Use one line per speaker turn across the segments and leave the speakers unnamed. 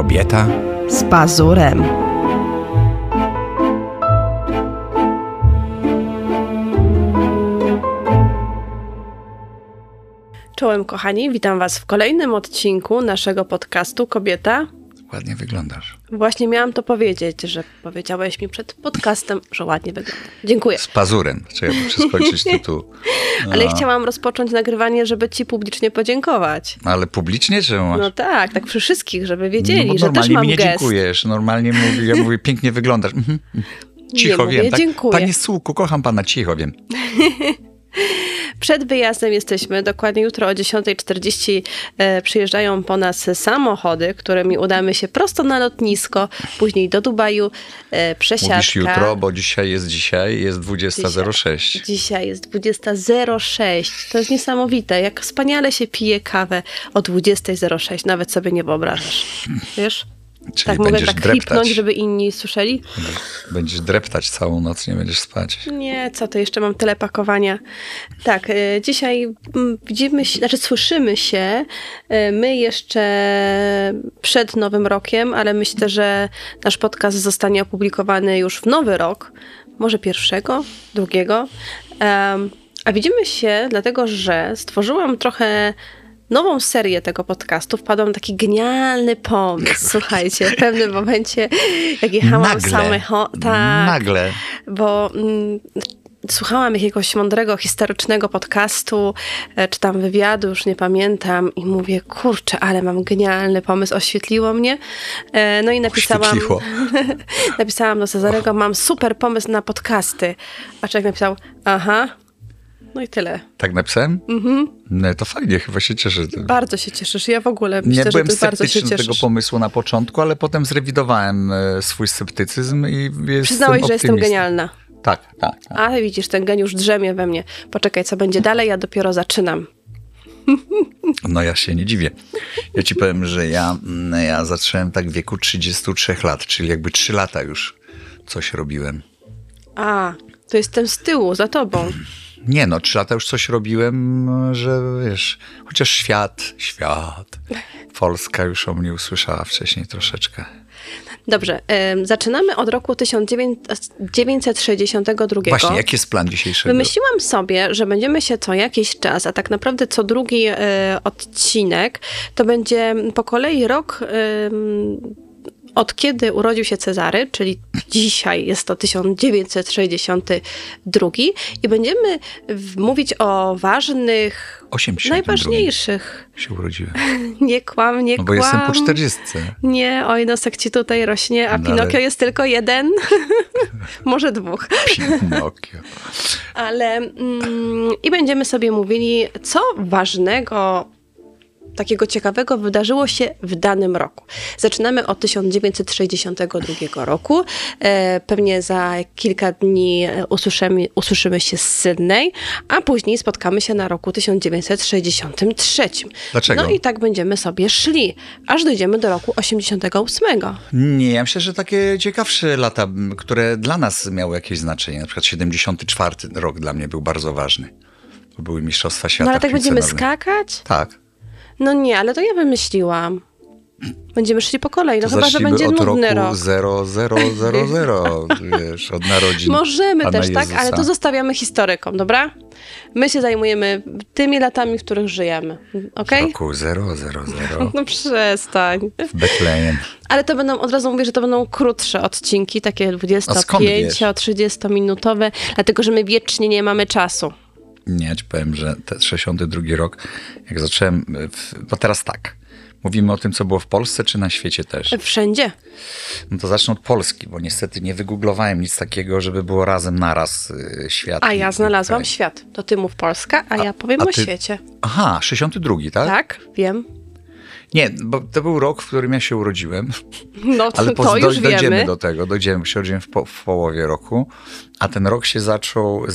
Kobieta
z pazurem. Czołem kochani, witam was w kolejnym odcinku naszego podcastu Kobieta.
Ładnie wyglądasz.
Właśnie miałam to powiedzieć, że powiedziałeś mi przed podcastem, że ładnie wygląda. Dziękuję.
Z pazurem. Trzeba przeskoczyć tytuł.
Ale chciałam rozpocząć nagrywanie, żeby ci publicznie podziękować.
Ale publicznie czy masz?
No tak przy wszystkich, żeby wiedzieli, że też mam
normalnie mi nie
gest.
dziękujesz. Normalnie ja mówię, pięknie wyglądasz. Cicho
nie
wiem.
mówię,
Tak?
dziękuję.
Panie Sułku, kocham pana, cicho wiem.
Przed wyjazdem jesteśmy, dokładnie jutro o 10:40 przyjeżdżają po nas samochody, którymi udamy się prosto na lotnisko, później do Dubaju, przesiadka.
Mówisz jutro, bo dzisiaj jest 20:06.
Dzisiaj jest 20:06. To jest niesamowite, jak wspaniale się pije kawę o 20:06, nawet sobie nie wyobrażasz. Wiesz?
Czyli
tak mogę
będziesz
tak
dreptać.
chlipnąć, żeby inni słyszeli?
Będziesz dreptać całą noc, nie będziesz spać.
Nie, co ty, jeszcze mam tyle pakowania. Tak, dzisiaj widzimy się, słyszymy się, my jeszcze przed Nowym Rokiem, ale myślę, że nasz podcast zostanie opublikowany już w Nowy Rok, może 1., 2. A widzimy się dlatego, że stworzyłam trochę nową serię tego podcastu. Wpadłam na taki genialny pomysł. Słuchajcie, w pewnym momencie, jak jechałam
Nagle.
Bo słuchałam jakiegoś mądrego, historycznego podcastu, czy tam wywiadu, już nie pamiętam, i mówię, kurczę, ale mam genialny pomysł, oświetliło mnie. No i napisałam do Cezarego, mam super pomysł na podcasty. A człowiek napisał, aha. No i tyle.
Tak napisałem?
Mhm.
No to fajnie, chyba się cieszę.
Bardzo się cieszysz. Ja w ogóle myślę, że ty bardzo się cieszysz.
Nie byłem sceptyczny do tego pomysłu na początku, ale potem zrewidowałem swój sceptycyzm i jestem
Przyznałeś, że jestem genialna.
Tak.
Ale widzisz, ten geniusz drzemie we mnie. Poczekaj, co będzie dalej, ja dopiero zaczynam.
No ja się nie dziwię. Ja ci powiem, że ja zacząłem tak w wieku 33 lat, czyli jakby 3 lata już coś robiłem.
A, to jestem z tyłu, za tobą.
Nie 3 lata już coś robiłem, że wiesz, chociaż świat, Polska już o mnie usłyszała wcześniej troszeczkę.
Dobrze, zaczynamy od roku 1962.
Właśnie, jaki jest plan dzisiejszego?
Wymyśliłam sobie, że będziemy się co jakiś czas, a tak naprawdę co drugi odcinek, to będzie po kolei rok od kiedy urodził się Cezary, czyli dzisiaj jest to 1962 i będziemy mówić o ważnych,
82.
najważniejszych.
Się urodziłem.
Nie kłam.
No bo jestem po 40.
Nie, oj, nosek ci tutaj rośnie, a Pinokio jest tylko 1, może 2.
Pinokio.
Ale i będziemy sobie mówili, co ważnego, takiego ciekawego wydarzyło się w danym roku. Zaczynamy od 1962 roku. Pewnie za kilka dni usłyszymy się z Sydney, a później spotkamy się na roku 1963.
Dlaczego?
No i tak będziemy sobie szli, aż dojdziemy do roku 88.
Nie, ja myślę, że takie ciekawsze lata, które dla nas miały jakieś znaczenie, na przykład 74 rok dla mnie był bardzo ważny. To były Mistrzostwa Świata.
No ale tak
w
będziemy
piłce nożnej.
skakać?
Tak.
No nie, ale to ja wymyśliłam. Będziemy szli po kolei, no chyba, że będzie
od
nudny
roku
rok.
0000, wiesz, od narodzin
Możemy
Pana
też,
Jezusa.
tak? Ale to zostawiamy historykom, dobra? My się zajmujemy tymi latami, w których żyjemy, okej?
W roku 000
No przestań.
w Betlejem.
Ale to będą, od razu mówię, że to będą krótsze odcinki, takie 25-30 minutowe, dlatego, że my wiecznie nie mamy czasu.
Nie, ja ci powiem, że ten 62 rok, jak zacząłem, bo teraz tak, mówimy o tym, co było w Polsce, czy na świecie też?
Wszędzie.
No to zacznę od Polski, bo niestety nie wygooglowałem nic takiego, żeby było razem naraz świat.
A ja znalazłam świat. To ty mów Polska, a ja powiem o świecie.
Aha, 62, tak?
Tak, wiem.
Nie, bo to był rok, w którym ja się urodziłem.
No
ale
to już
dojdziemy
wiemy.
do tego. Się urodziłem w połowie roku, a ten rok się zaczął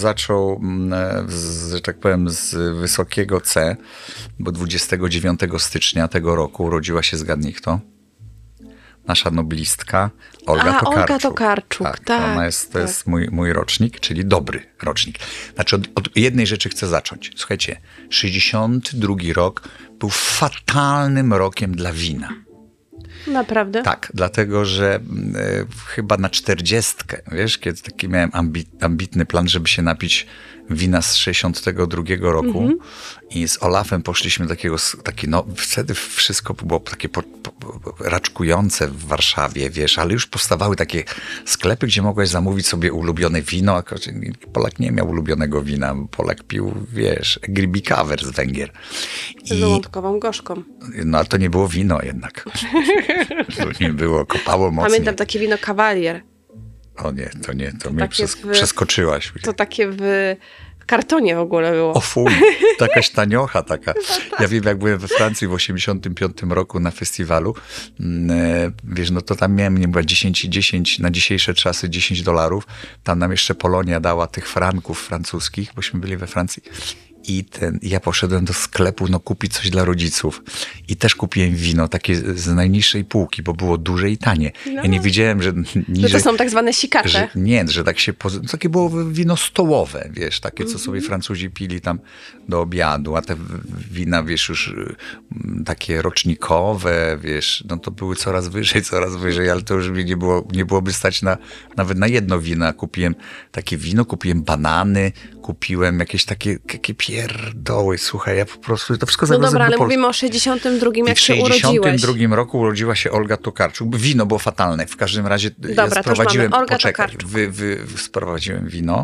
że tak powiem, z wysokiego C, bo 29 stycznia tego roku urodziła się, zgadnij kto? Nasza noblistka Olga Tokarczuk.
Olga Tokarczuk, tak.
Ona jest, to jest mój rocznik, czyli dobry rocznik. Znaczy od jednej rzeczy chcę zacząć. Słuchajcie, 62 rok był fatalnym rokiem dla wina.
Naprawdę?
Tak, dlatego, że chyba na 40, wiesz, kiedy taki miałem ambitny plan, żeby się napić wina z 62 roku i z Olafem poszliśmy wtedy wszystko było takie raczkujące w Warszawie, wiesz, ale już powstawały takie sklepy, gdzie mogłeś zamówić sobie ulubione wino, a Polak nie miał ulubionego wina, Polak pił, wiesz, Gribikawer z Węgier.
Z żołądkową gorzką.
No, ale to nie było wino jednak. To nie było, kopało mocniej.
Pamiętam takie wino Cavalier.
O nie, to mnie przeskoczyłaś.
To takie w kartonie w ogóle było.
O fuj, jakaś taniocha taka. Ja wiem, jak byłem we Francji w 85 roku na festiwalu, wiesz, no to tam miałem, nie była 10 na dzisiejsze czasy $10. Tam nam jeszcze Polonia dała tych franków francuskich, bośmy byli we Francji. I ja poszedłem do sklepu, kupić coś dla rodziców. I też kupiłem wino, takie z najniższej półki, bo było duże i tanie. No. Ja nie wiedziałem, że niżej...
Że to są tak zwane sikacze.
Że tak się... Takie było wino stołowe, wiesz, takie, co sobie Francuzi pili tam do obiadu, a te wina, wiesz, już takie rocznikowe, wiesz, no to były coraz wyżej, ale to już mi nie byłoby stać nawet na jedno wino. Kupiłem takie wino, kupiłem banany, kupiłem jakieś takie pierdoły, słuchaj, ja po prostu to wszystko
No dobra, ale mówimy o 62, jak się urodziłeś.
W 62 roku urodziła się Olga Tokarczuk. Wino było fatalne. W każdym razie
dobra,
ja sprowadziłem...
Olga Tokarczuk.
Sprowadziłem wino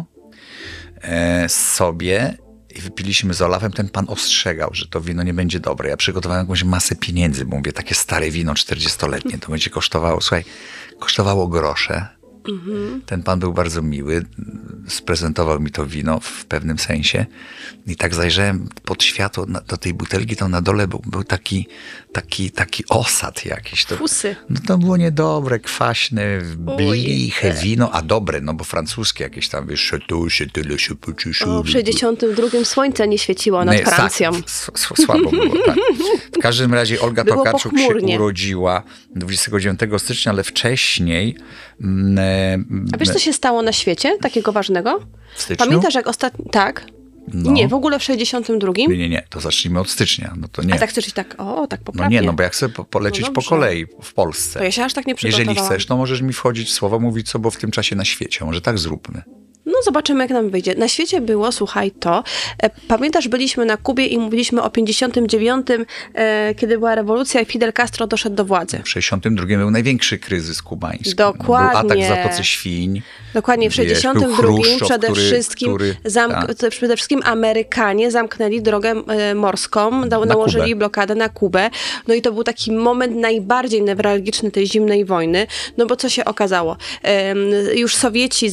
sobie i wypiliśmy z Olafem. Ten pan ostrzegał, że to wino nie będzie dobre. Ja przygotowałem jakąś masę pieniędzy, bo mówię, takie stare wino 40-letnie, to będzie kosztowało, słuchaj, kosztowało grosze. Ten pan był bardzo miły, sprezentował mi to wino w pewnym sensie i tak zajrzałem pod światło do tej butelki, tam na dole był taki osad jakiś.
Fusy.
No to było niedobre, kwaśne, bliche wino, a dobre, no bo francuskie jakieś tam, wiesz,
w 62 słońce nie świeciło nad Francją.
Tak, słabo było, tak. W każdym razie Olga Tokarczuk się urodziła 29 stycznia, ale wcześniej...
A wiesz, co się stało na świecie takiego ważnego?
W styczniu?
Pamiętasz, jak ostatnio... Tak. No. Nie, w ogóle w 62.
Nie, to zacznijmy od stycznia. No to nie.
A tak chcesz tak poprawnie?
No nie, bo ja chcę polecieć po kolei w Polsce.
To ja się aż tak nie przygotowałam.
Jeżeli chcesz, to możesz mi wchodzić w słowo, mówić, co było w tym czasie na świecie. Może tak zróbmy.
No zobaczymy, jak nam wyjdzie. Na świecie było, słuchaj, pamiętasz, byliśmy na Kubie i mówiliśmy o 59, kiedy była rewolucja i Fidel Castro doszedł do władzy.
W 62 był największy kryzys kubański.
Dokładnie.
Był atak w Zatoce Świń.
Dokładnie, w 62 przede wszystkim Amerykanie zamknęli drogę morską, nałożyli blokadę na Kubę. No i to był taki moment najbardziej newralgiczny tej zimnej wojny, no bo co się okazało? Już Sowieci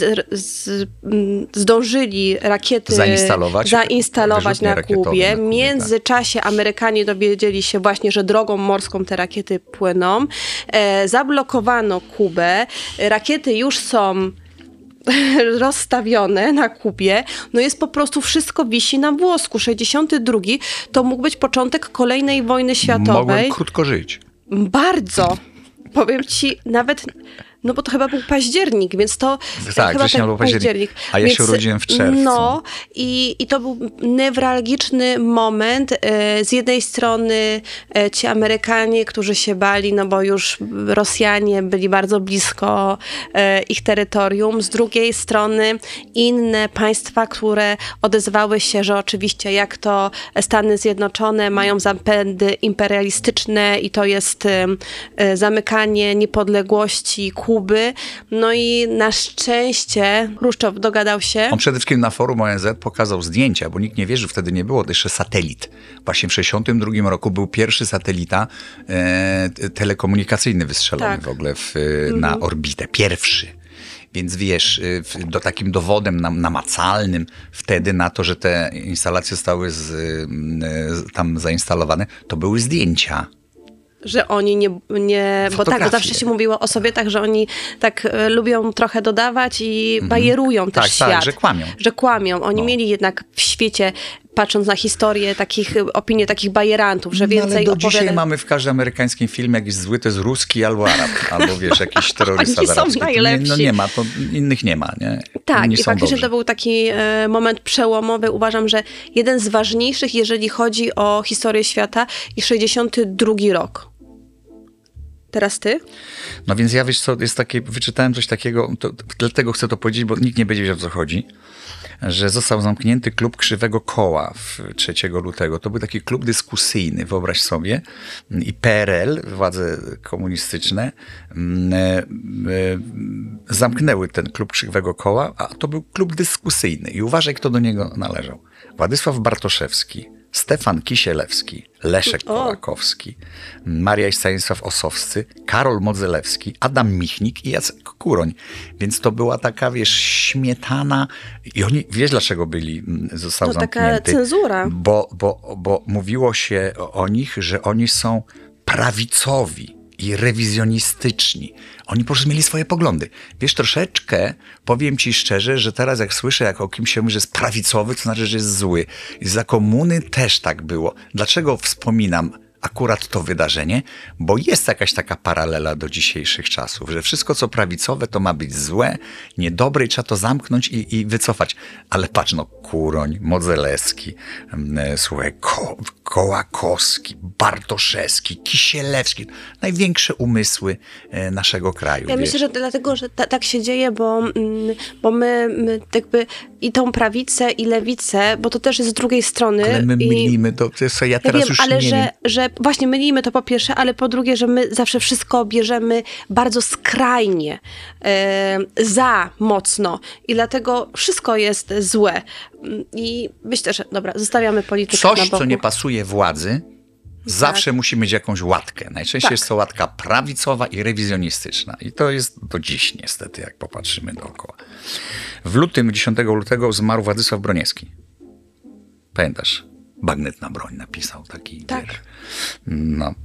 zdążyli rakiety zainstalować na Kubie. W międzyczasie Amerykanie dowiedzieli się właśnie, że drogą morską te rakiety płyną. Zablokowano Kubę. Rakiety już są rozstawione na Kubie. No jest po prostu wszystko wisi na włosku. 62 to mógł być początek kolejnej wojny światowej.
Mogłem krótko żyć.
Bardzo. Powiem ci, nawet... No bo to chyba był październik, więc to...
Tak, września był październik. A ja się urodziłem w czerwcu.
No i to był newralgiczny moment. Z jednej strony ci Amerykanie, którzy się bali, no bo już Rosjanie byli bardzo blisko ich terytorium. Z drugiej strony inne państwa, które odezwały się, że oczywiście jak to Stany Zjednoczone mają zapędy imperialistyczne i to jest zamykanie niepodległości Kuby. No i na szczęście Chruszczow dogadał się.
On przede wszystkim na forum ONZ pokazał zdjęcia, bo nikt nie wierzył, wtedy nie było jeszcze satelit. Właśnie w 1962 roku był pierwszy satelita telekomunikacyjny wystrzelony w ogóle na orbitę. Pierwszy. Więc wiesz, takim dowodem namacalnym wtedy na to, że te instalacje zostały tam zainstalowane, to były zdjęcia.
Że oni nie bo tak, zawsze się mówiło o Sowietach, że oni tak lubią trochę dodawać i bajerują też świat.
Tak, że kłamią.
Oni mieli jednak w świecie, patrząc na historię, opinie takich bajerantów, że więcej
ale do dzisiaj mamy w każdym amerykańskim filmie jakiś zły, to jest ruski albo Arab, albo wiesz, jakiś terrorysta
Oni
arabski.
są najlepsi.
No nie ma, to innych nie ma, nie?
Tak,
Inni
i faktycznie
dobrzy.
to był taki moment przełomowy. Uważam, że jeden z ważniejszych, jeżeli chodzi o historię świata i 62 rok. teraz ty.
No więc ja, wiesz co, jest takie, wyczytałem coś takiego, dlatego chcę to powiedzieć, bo nikt nie będzie wiedział, o co chodzi, że został zamknięty klub Krzywego Koła 3 lutego. To był taki klub dyskusyjny, wyobraź sobie. I PRL, władze komunistyczne, zamknęły ten klub Krzywego Koła, a to był klub dyskusyjny. I uważaj, kto do niego należał. Władysław Bartoszewski, Stefan Kisielewski, Leszek Kołakowski, Maria i Stanisław Osowscy, Karol Modzelewski, Adam Michnik i Jacek Kuroń. Więc to była taka, wiesz, śmietana. I oni, wiesz dlaczego został zamknięty?
Taka cenzura.
Bo mówiło się o nich, że oni są prawicowi i rewizjonistyczni. Oni po prostu mieli swoje poglądy. Wiesz, troszeczkę, powiem ci szczerze, że teraz jak słyszę, jak o kimś się mówi, że jest prawicowy, to znaczy, że jest zły. I za komuny też tak było. Dlaczego wspominam akurat to wydarzenie? Bo jest jakaś taka paralela do dzisiejszych czasów, że wszystko, co prawicowe, to ma być złe, niedobre i trzeba to zamknąć i wycofać. Ale patrz, no Kuroń, Modzelewski, słuchaj, Kołakowski, Bartoszewski, Kisielewski, największe umysły naszego kraju.
Ja myślę, że dlatego, że tak się dzieje, bo my jakby i tą prawicę, i lewicę, bo to też jest z drugiej strony.
Ale my mylimy to, ja teraz
wiem,
już
ale
nie wiem.
że właśnie mylimy to po pierwsze, ale po drugie, że my zawsze wszystko bierzemy bardzo skrajnie, za mocno i dlatego wszystko jest złe. I myślę, że dobra, zostawiamy politykę na
Coś,
boku.
co nie pasuje władzy, zawsze musi mieć jakąś łatkę. Najczęściej jest to łatka prawicowa i rewizjonistyczna. I to jest do dziś niestety, jak popatrzymy dookoła. W lutym, 10 lutego zmarł Władysław Broniewski. Pamiętasz? Bagnetna broń napisał taki wiersz. No.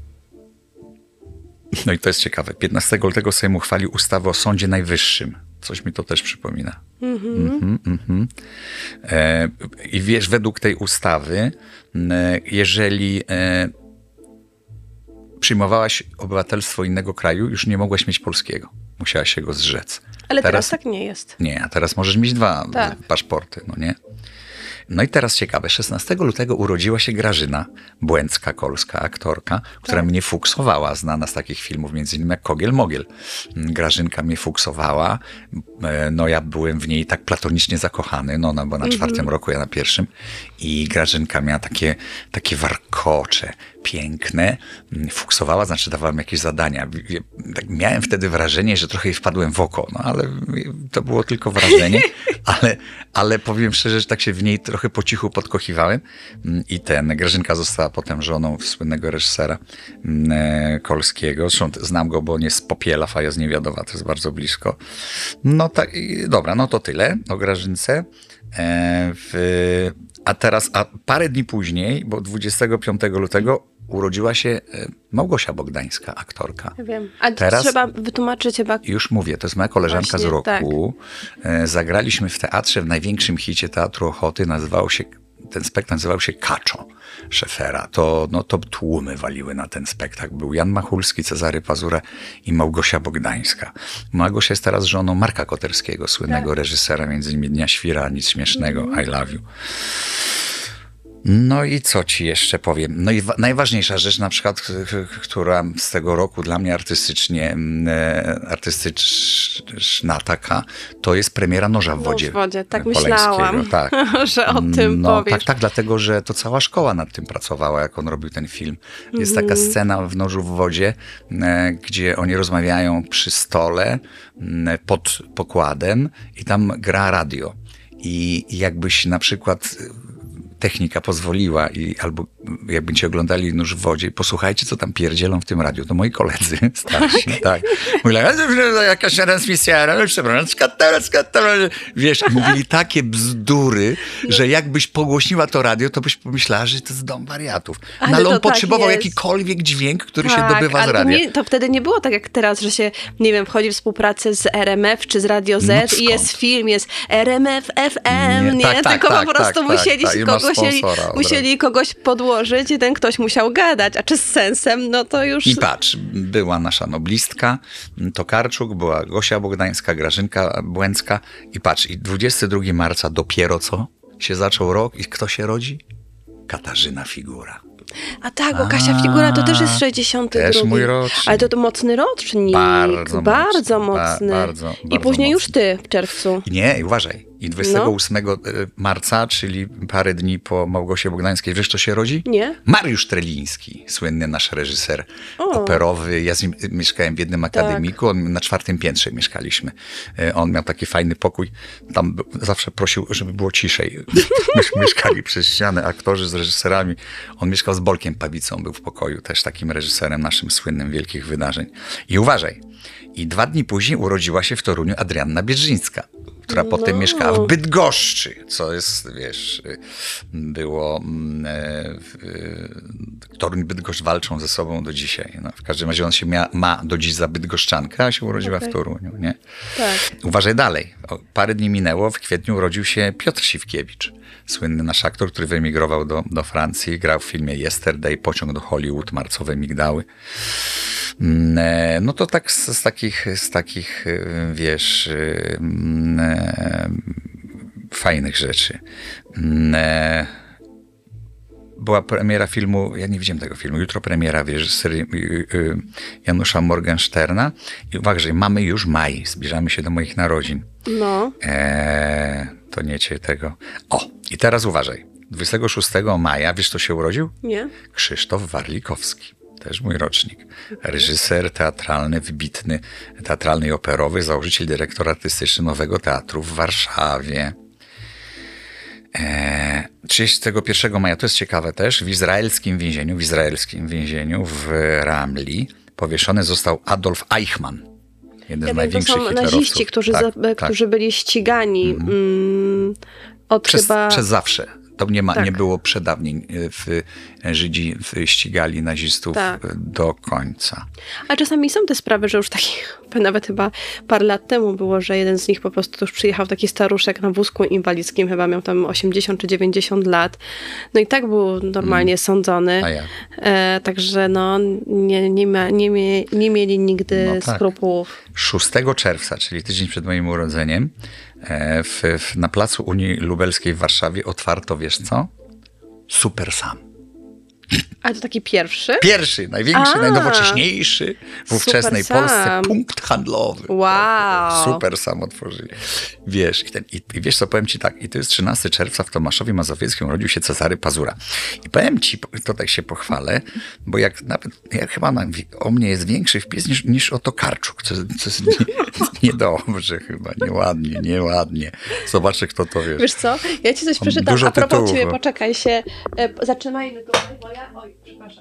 No i to jest ciekawe. 15 lutego Sejm uchwalił ustawę o Sądzie Najwyższym. Coś mi to też przypomina. I wiesz, według tej ustawy, jeżeli przyjmowałaś obywatelstwo innego kraju, już nie mogłaś mieć polskiego. Musiałaś się go zrzec.
Ale teraz tak nie jest.
Nie, a teraz możesz mieć 2 paszporty, no nie? No i teraz ciekawe, 16 lutego urodziła się Grażyna Błęcka-Kolska, aktorka, która mnie fuksowała, znana z takich filmów, między innymi jak Kogiel-Mogiel. Grażynka mnie fuksowała, no ja byłem w niej tak platonicznie zakochany, no ona była na 4. roku, ja na 1. I Grażynka miała takie warkocze, piękne, fuksowała, znaczy dawała mi jakieś zadania. Tak miałem wtedy wrażenie, że trochę jej wpadłem w oko, no ale to było tylko wrażenie, ale powiem szczerze, że tak się w niej trochę po cichu podkochiwałem i Grażynka została potem żoną słynnego reżysera Kolskiego. Zresztą znam go, bo on jest z Popiela, Faja z Niewiadowa, to jest bardzo blisko. No tak, dobra, no to tyle o Grażynce. A parę dni później, bo 25 lutego urodziła się Małgosia Bogdańska, aktorka.
Ja wiem. A
teraz
trzeba wytłumaczyć chyba.
Już mówię, to jest moja koleżanka
Właśnie,
z roku.
tak.
Zagraliśmy w teatrze, w największym hicie Teatru Ochoty. Ten spektakl nazywał się Kaczo Szefera. To tłumy waliły na ten spektakl. Był Jan Machulski, Cezary Pazura i Małgosia Bogdańska. Małgosia jest teraz żoną Marka Koterskiego, słynnego reżysera, między innymi Dnia Świra, Nic Śmiesznego, I Love You. No i co ci jeszcze powiem? No i najważniejsza rzecz, na przykład, która z tego roku dla mnie artystyczna taka, to jest premiera Noża w wodzie.
W wodzie, tak
Poleńskiego.
myślałam,
tak.
że o tym powiesz.
Tak, dlatego, że to cała szkoła nad tym pracowała, jak on robił ten film. Jest taka scena w Nożu w wodzie, gdzie oni rozmawiają przy stole pod pokładem i tam gra radio. I jakbyś na przykład technika pozwoliła albo jakbyście oglądali Nóż w wodzie, posłuchajcie, co tam pierdzielą w tym radiu. To moi koledzy starsi, tak. Mówili, jakaś transmisja, wiesz, mówili takie bzdury, że jakbyś pogłośniła to radio, to byś pomyślała, że to jest dom wariatów. No, ale on potrzebował jakikolwiek dźwięk, który się dobywa z radia.
To wtedy nie było tak jak teraz, że się, nie wiem, wchodzi w współpracę z RMF czy z Radio Z i jest film, jest RMF FM, tylko po prostu musieli kogoś podłożyć i ten ktoś musiał gadać, a czy z sensem, no to już...
I patrz, była nasza noblistka, Tokarczuk, była Gosia Bogdańska, Grażynka Błęcka i patrz, i 22 marca dopiero co się zaczął rok i kto się rodzi? Katarzyna Figura.
A tak, bo Kasia Figura to też jest 62.
Też mój rocznik.
Ale to mocny rocznik. Bardzo mocny. I później już ty w czerwcu.
Nie, uważaj. I 28 marca, czyli parę dni po Małgosie Bogdańskiej, wiesz, kto się rodzi?
Nie.
Mariusz Treliński, słynny nasz reżyser operowy. Ja z nim mieszkałem w jednym akademiku, on na 4. piętrze mieszkaliśmy. On miał taki fajny pokój, tam zawsze prosił, żeby było ciszej. Myśmy mieszkali przez ścianę, aktorzy z reżyserami. On mieszkał z Bolkiem Pawicą, był w pokoju, też takim reżyserem naszym słynnym wielkich wydarzeń. I uważaj, i 2 dni później urodziła się w Toruniu Adrianna Biedrzyńska, która potem mieszkała w Bydgoszczy, co jest, wiesz, było... Toruń i Bydgoszcz walczą ze sobą do dzisiaj. No, w każdym razie on się ma do dziś za bydgoszczankę, a się urodziła w Toruniu, nie?
Tak.
Uważaj dalej. Parę dni minęło, w kwietniu urodził się Piotr Siwkiewicz, słynny nasz aktor, który wyemigrował do Francji, grał w filmie Yesterday, Pociąg do Hollywood, Marcowe migdały. No to tak z takich, wiesz, fajnych rzeczy. Była premiera filmu, ja nie widziałem tego filmu, jutro premiera w reżyserii Janusza Morgensterna i uważaj, mamy już maj, zbliżamy się do moich narodzin.
No.
To nie cię tego. O, i teraz uważaj, 26 maja, wiesz kto się urodził?
Nie.
Krzysztof Warlikowski. Też mój rocznik. Reżyser teatralny, wybitny, teatralny i operowy, założyciel, dyrektor artystyczny Nowego Teatru w Warszawie. 31 maja, to jest ciekawe też, w izraelskim więzieniu w Ramli powieszony został Adolf Eichmann. Jeden z największych
to są
hitlerowców.
naziści, którzy byli ścigani
przez zawsze. To nie było przedawnień. Żydzi ścigali nazistów do końca.
A czasami są te sprawy, że już nawet chyba parę lat temu było, że jeden z nich po prostu już przyjechał taki staruszek na wózku inwalidzkim, chyba miał tam 80 czy 90 lat. No i tak był normalnie sądzony.
A jak?
Także no, nie mieli nigdy skrupułów.
6 czerwca, czyli tydzień przed moim urodzeniem, na placu Unii Lubelskiej w Warszawie otwarto, wiesz co? Super Sam.
A to taki pierwszy?
Pierwszy, największy, najnowocześniejszy w ówczesnej Polsce punkt handlowy.
Wow.
Super Sam otworzyli. Wiesz, i wiesz co, powiem ci tak, i to jest 13 czerwca w Tomaszowie Mazowieckim urodził się Cezary Pazura. I powiem ci, to tak się pochwalę, bo jak chyba o mnie jest większy wpis niż o Tokarczuk, co jest niedobrze chyba, nieładnie. Zobaczę, kto to wiesz.
Wiesz co, ja ci coś przeczytam, a propos ciebie, poczekaj się, zaczynajmy go, bo przepraszam.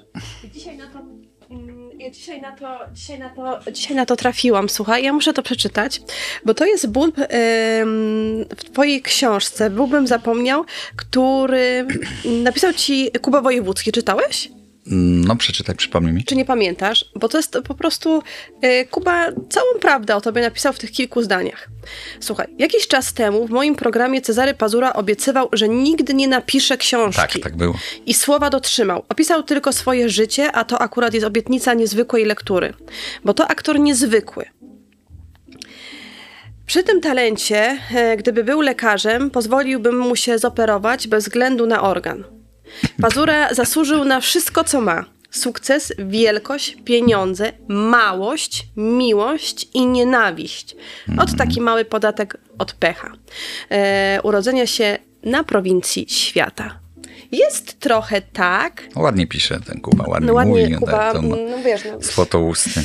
Dzisiaj na to trafiłam, słuchaj, ja muszę to przeczytać, bo to jest ból w twojej książce, byłbym zapomniał, który napisał ci Kuba Wojewódzki, czytałeś?
No przeczytaj, przypomnij mi.
Czy nie pamiętasz? Bo to jest po prostu Kuba całą prawdę o tobie napisał w tych kilku zdaniach. Słuchaj, jakiś czas temu w moim programie Cezary Pazura obiecywał, że nigdy nie napisze książki.
Tak było.
I słowa dotrzymał. Opisał tylko swoje życie, a to akurat jest obietnica niezwykłej lektury. Bo to aktor niezwykły. Przy tym talencie, gdyby był lekarzem, pozwoliłbym mu się zoperować bez względu na organ. Pazura zasłużył na wszystko, co ma. Sukces, wielkość, pieniądze, małość, miłość i nienawiść. Taki mały podatek od pecha. Urodzenia się na prowincji świata. Jest trochę tak.
Ładnie pisze ten Kuba, ładnie mówi.
Kuba,
złotousty.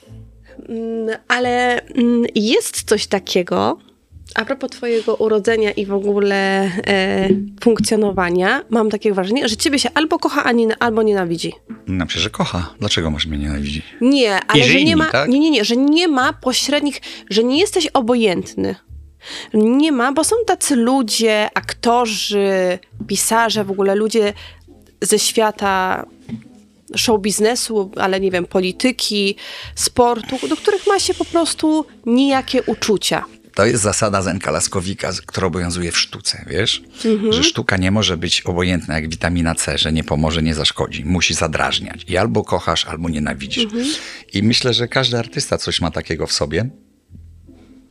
Ale jest coś takiego, a propos twojego urodzenia i w ogóle funkcjonowania, mam takie wrażenie, że ciebie się albo kocha, albo nienawidzi.
No przecież, że kocha. Dlaczego masz mnie nienawidzić?
Nie, ale że nie ma,
tak?
że nie ma pośrednich, że nie jesteś obojętny. Nie ma, bo są tacy ludzie, aktorzy, pisarze, w ogóle ludzie ze świata show biznesu, ale nie wiem, polityki, sportu, do których ma się po prostu nijakie uczucia.
To jest zasada Zenka Laskowika, która obowiązuje w sztuce, wiesz? Że sztuka nie może być obojętna jak witamina C, że nie pomoże, nie zaszkodzi. Musi zadrażniać. I albo kochasz, albo nienawidzisz. I myślę, że każdy artysta coś ma takiego w sobie,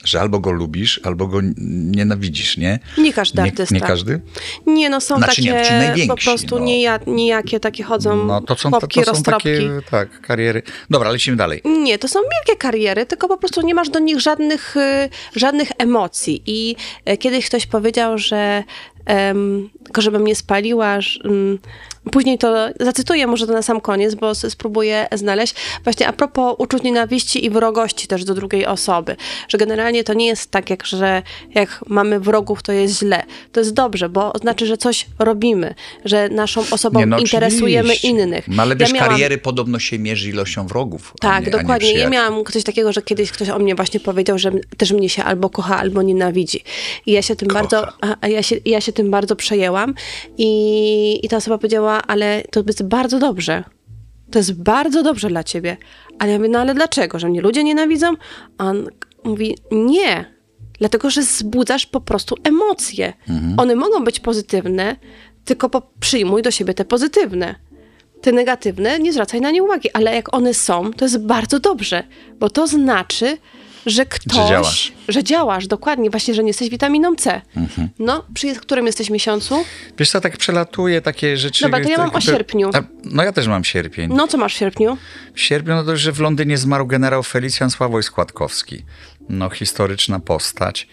że albo go lubisz, albo go nienawidzisz, nie?
Nie każdy artysta.
Nie każdy?
Nie, no są
Znaczy nie, ci
takie
najwięksi,
po prostu
no.
nijakie takie chodzą
No to są,
popki,
to są
roztropki.
takie, tak, kariery. Dobra, lecimy dalej.
Nie, to są wielkie kariery, tylko po prostu nie masz do nich żadnych emocji. I kiedyś ktoś powiedział, że tylko żebym nie spaliła, później to zacytuję może to na sam koniec, bo spróbuję znaleźć. Właśnie a propos uczuć nienawiści i wrogości też do drugiej osoby, że generalnie to nie jest tak, że jak mamy wrogów, to jest źle. To jest dobrze, bo znaczy, że coś robimy, że naszą osobą interesujemy
oczywiście.
innych.
No ale wiesz, kariery podobno się mierzy ilością wrogów.
Tak, dokładnie. Ja
miałam
miałam coś takiego, że kiedyś ktoś o mnie właśnie powiedział, że też mnie się albo kocha, albo nienawidzi. I ja się tym ja się tym bardzo przejęłam i ta osoba powiedziała, ale to jest bardzo dobrze. To jest bardzo dobrze dla ciebie. Ale ja mówię, no ale dlaczego? Że mnie ludzie nienawidzą? A on mówi, nie. Dlatego, że wzbudzasz po prostu emocje. One mogą być pozytywne, tylko przyjmuj do siebie te pozytywne. Te negatywne, nie zwracaj na nie uwagi. Ale jak one są, to jest bardzo dobrze. Bo to znaczy, że ktoś... Że działasz, dokładnie. Właśnie, że nie jesteś witaminą C. No, w którym jesteś miesiącu?
Wiesz co, tak przelatuje takie rzeczy...
Dobra, to ja mam o sierpniu.
No ja też mam sierpień.
No, co masz w sierpniu?
W sierpniu, no to, że w Londynie zmarł generał Felicjan Sławoj-Składkowski. No, historyczna postać.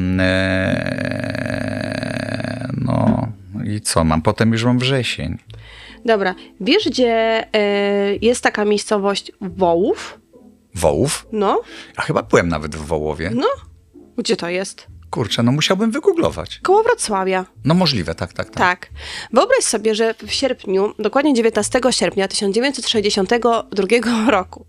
No i co mam? Potem już mam wrzesień.
Dobra. Wiesz, gdzie jest taka miejscowość Wołów?
Wołów?
No.
A chyba byłem nawet w Wołowie.
No. Gdzie to jest?
Kurczę, no musiałbym wygooglować.
Koło Wrocławia.
No możliwe, tak.
Tak. Wyobraź sobie, że w sierpniu, dokładnie 19 sierpnia 1962 roku,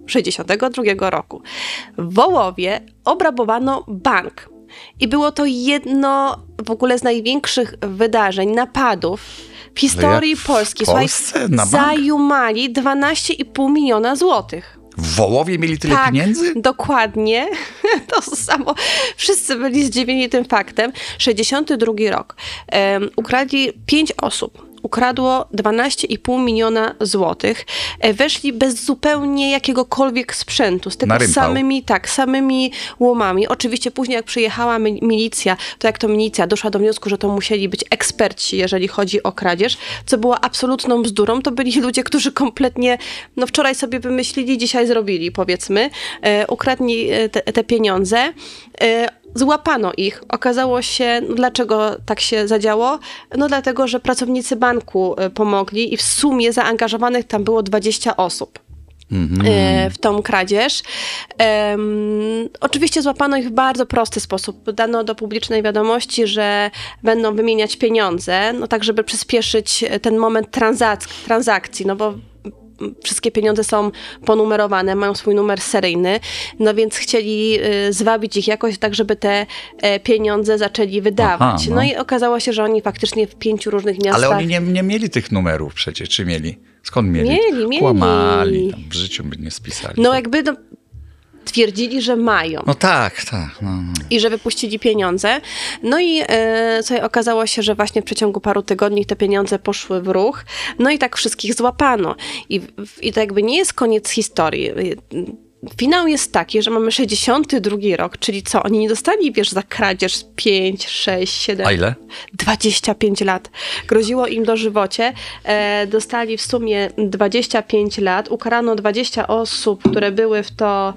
w Wołowie obrabowano bank. I było to jedno w ogóle z największych wydarzeń, napadów w historii Polski.
W Polsce na bank?
Zajumali 12,5 miliona złotych.
W Wołowie mieli tyle pieniędzy?
Dokładnie. To samo. Wszyscy byli zdziwieni tym faktem. 62 rok. Ukradli 5 osób. Ukradło 12,5 miliona złotych. Weszli bez zupełnie jakiegokolwiek sprzętu. Z tego samymi łomami. Oczywiście później jak przyjechała milicja, to jak to milicja doszła do wniosku, że to musieli być eksperci, jeżeli chodzi o kradzież, co było absolutną bzdurą. To byli ludzie, którzy kompletnie, no wczoraj sobie wymyślili, dzisiaj zrobili, powiedzmy. Ukradli te pieniądze. Złapano ich. Okazało się, dlaczego tak się zadziało? No dlatego, że pracownicy banku pomogli i w sumie zaangażowanych tam było 20 osób. W tą kradzież. Oczywiście złapano ich w bardzo prosty sposób. Dano do publicznej wiadomości, że będą wymieniać pieniądze, no tak, żeby przyspieszyć ten moment transakcji, no bo wszystkie pieniądze są ponumerowane, mają swój numer seryjny, no więc chcieli zwabić ich jakoś tak, żeby te pieniądze zaczęli wydawać. No i okazało się, że oni faktycznie w 5 różnych miastach...
Ale oni nie mieli tych numerów przecież, czy mieli? Skąd mieli?
Mieli.
Kłamali, tam w życiu by nie spisali.
No jakby twierdzili, że mają.
No tak. No.
I że wypuścili pieniądze. No i sobie okazało się, że właśnie w przeciągu paru tygodni te pieniądze poszły w ruch. No i tak wszystkich złapano. I to jakby nie jest koniec historii. Finał jest taki, że mamy 62 rok, czyli co? Oni nie dostali, wiesz, za kradzież 5, 6, 7...
A ile?
25 lat. Groziło im dożywocie. Dostali w sumie 25 lat. Ukarano 20 osób, które były w to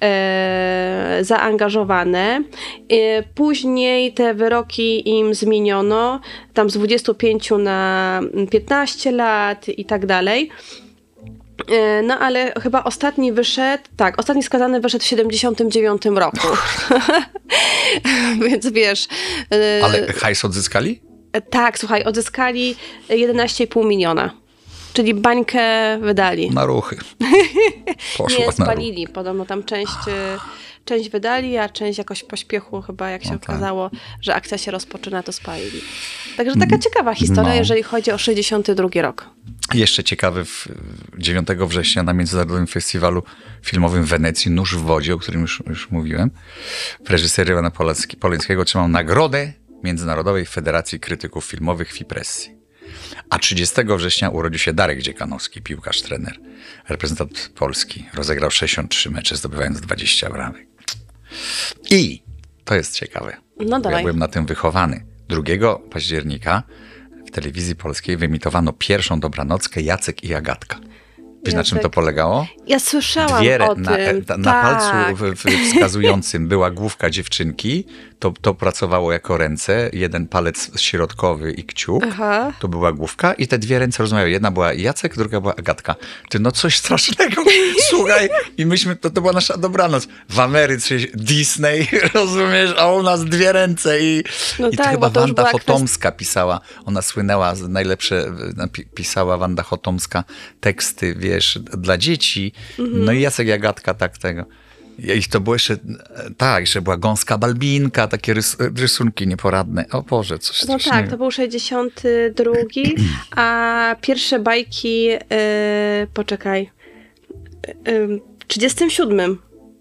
zaangażowane. Później te wyroki im zmieniono. Tam z 25 na 15 lat i tak dalej. No ale chyba ostatni skazany wyszedł w 79 roku. Więc wiesz...
Ale hajs odzyskali?
Tak, słuchaj, odzyskali 11,5 miliona. Czyli bańkę wydali.
Na ruchy. Poszło
nie, spalili. Podobno tam część wydali, a część jakoś pośpiechu chyba, jak się okazało, że akcja się rozpoczyna, to spalili. Także taka ciekawa historia, jeżeli chodzi o 62 rok.
Jeszcze ciekawy, 9 września na Międzynarodowym Festiwalu Filmowym w Wenecji, Nóż w wodzie, o którym już mówiłem, reżyser Iwana Polańskiego otrzymał nagrodę Międzynarodowej Federacji Krytyków Filmowych FIPRESSI. A 30 września urodził się Darek Dziekanowski, piłkarz, trener, reprezentant Polski. Rozegrał 63 mecze, zdobywając 20 bramek. I to jest ciekawe.
No
Ja
dawaj.
byłem na tym wychowany. 2 października w telewizji polskiej wyemitowano pierwszą dobranockę Jacek i Agatka. Wiesz, na czym to
Jacek.
polegało?
Ja słyszałam o tym.
Na palcu wskazującym była główka dziewczynki, to pracowało jako ręce, jeden palec środkowy i kciuk,
Aha.
to była główka i te 2 ręce rozmawiały. Jedna była Jacek, druga była Agatka. Ty, no coś strasznego, słuchaj. I myśmy, to była nasza dobranoc. W Ameryce Disney, rozumiesz, a u nas 2 ręce i
No
to
tak,
chyba
bo to już
Wanda
była
Chotomska pisała, ona słynęła, najlepsze pisała Wanda Chotomska teksty, wiesz, dla dzieci. No i Jacek i Agatka tak tego. I to było jeszcze, tak, jeszcze była Gąska Balbinka, takie rysunki nieporadne. O Boże, coś
No
strasznego.
tak, to był 62, a pierwsze bajki, poczekaj, w 37,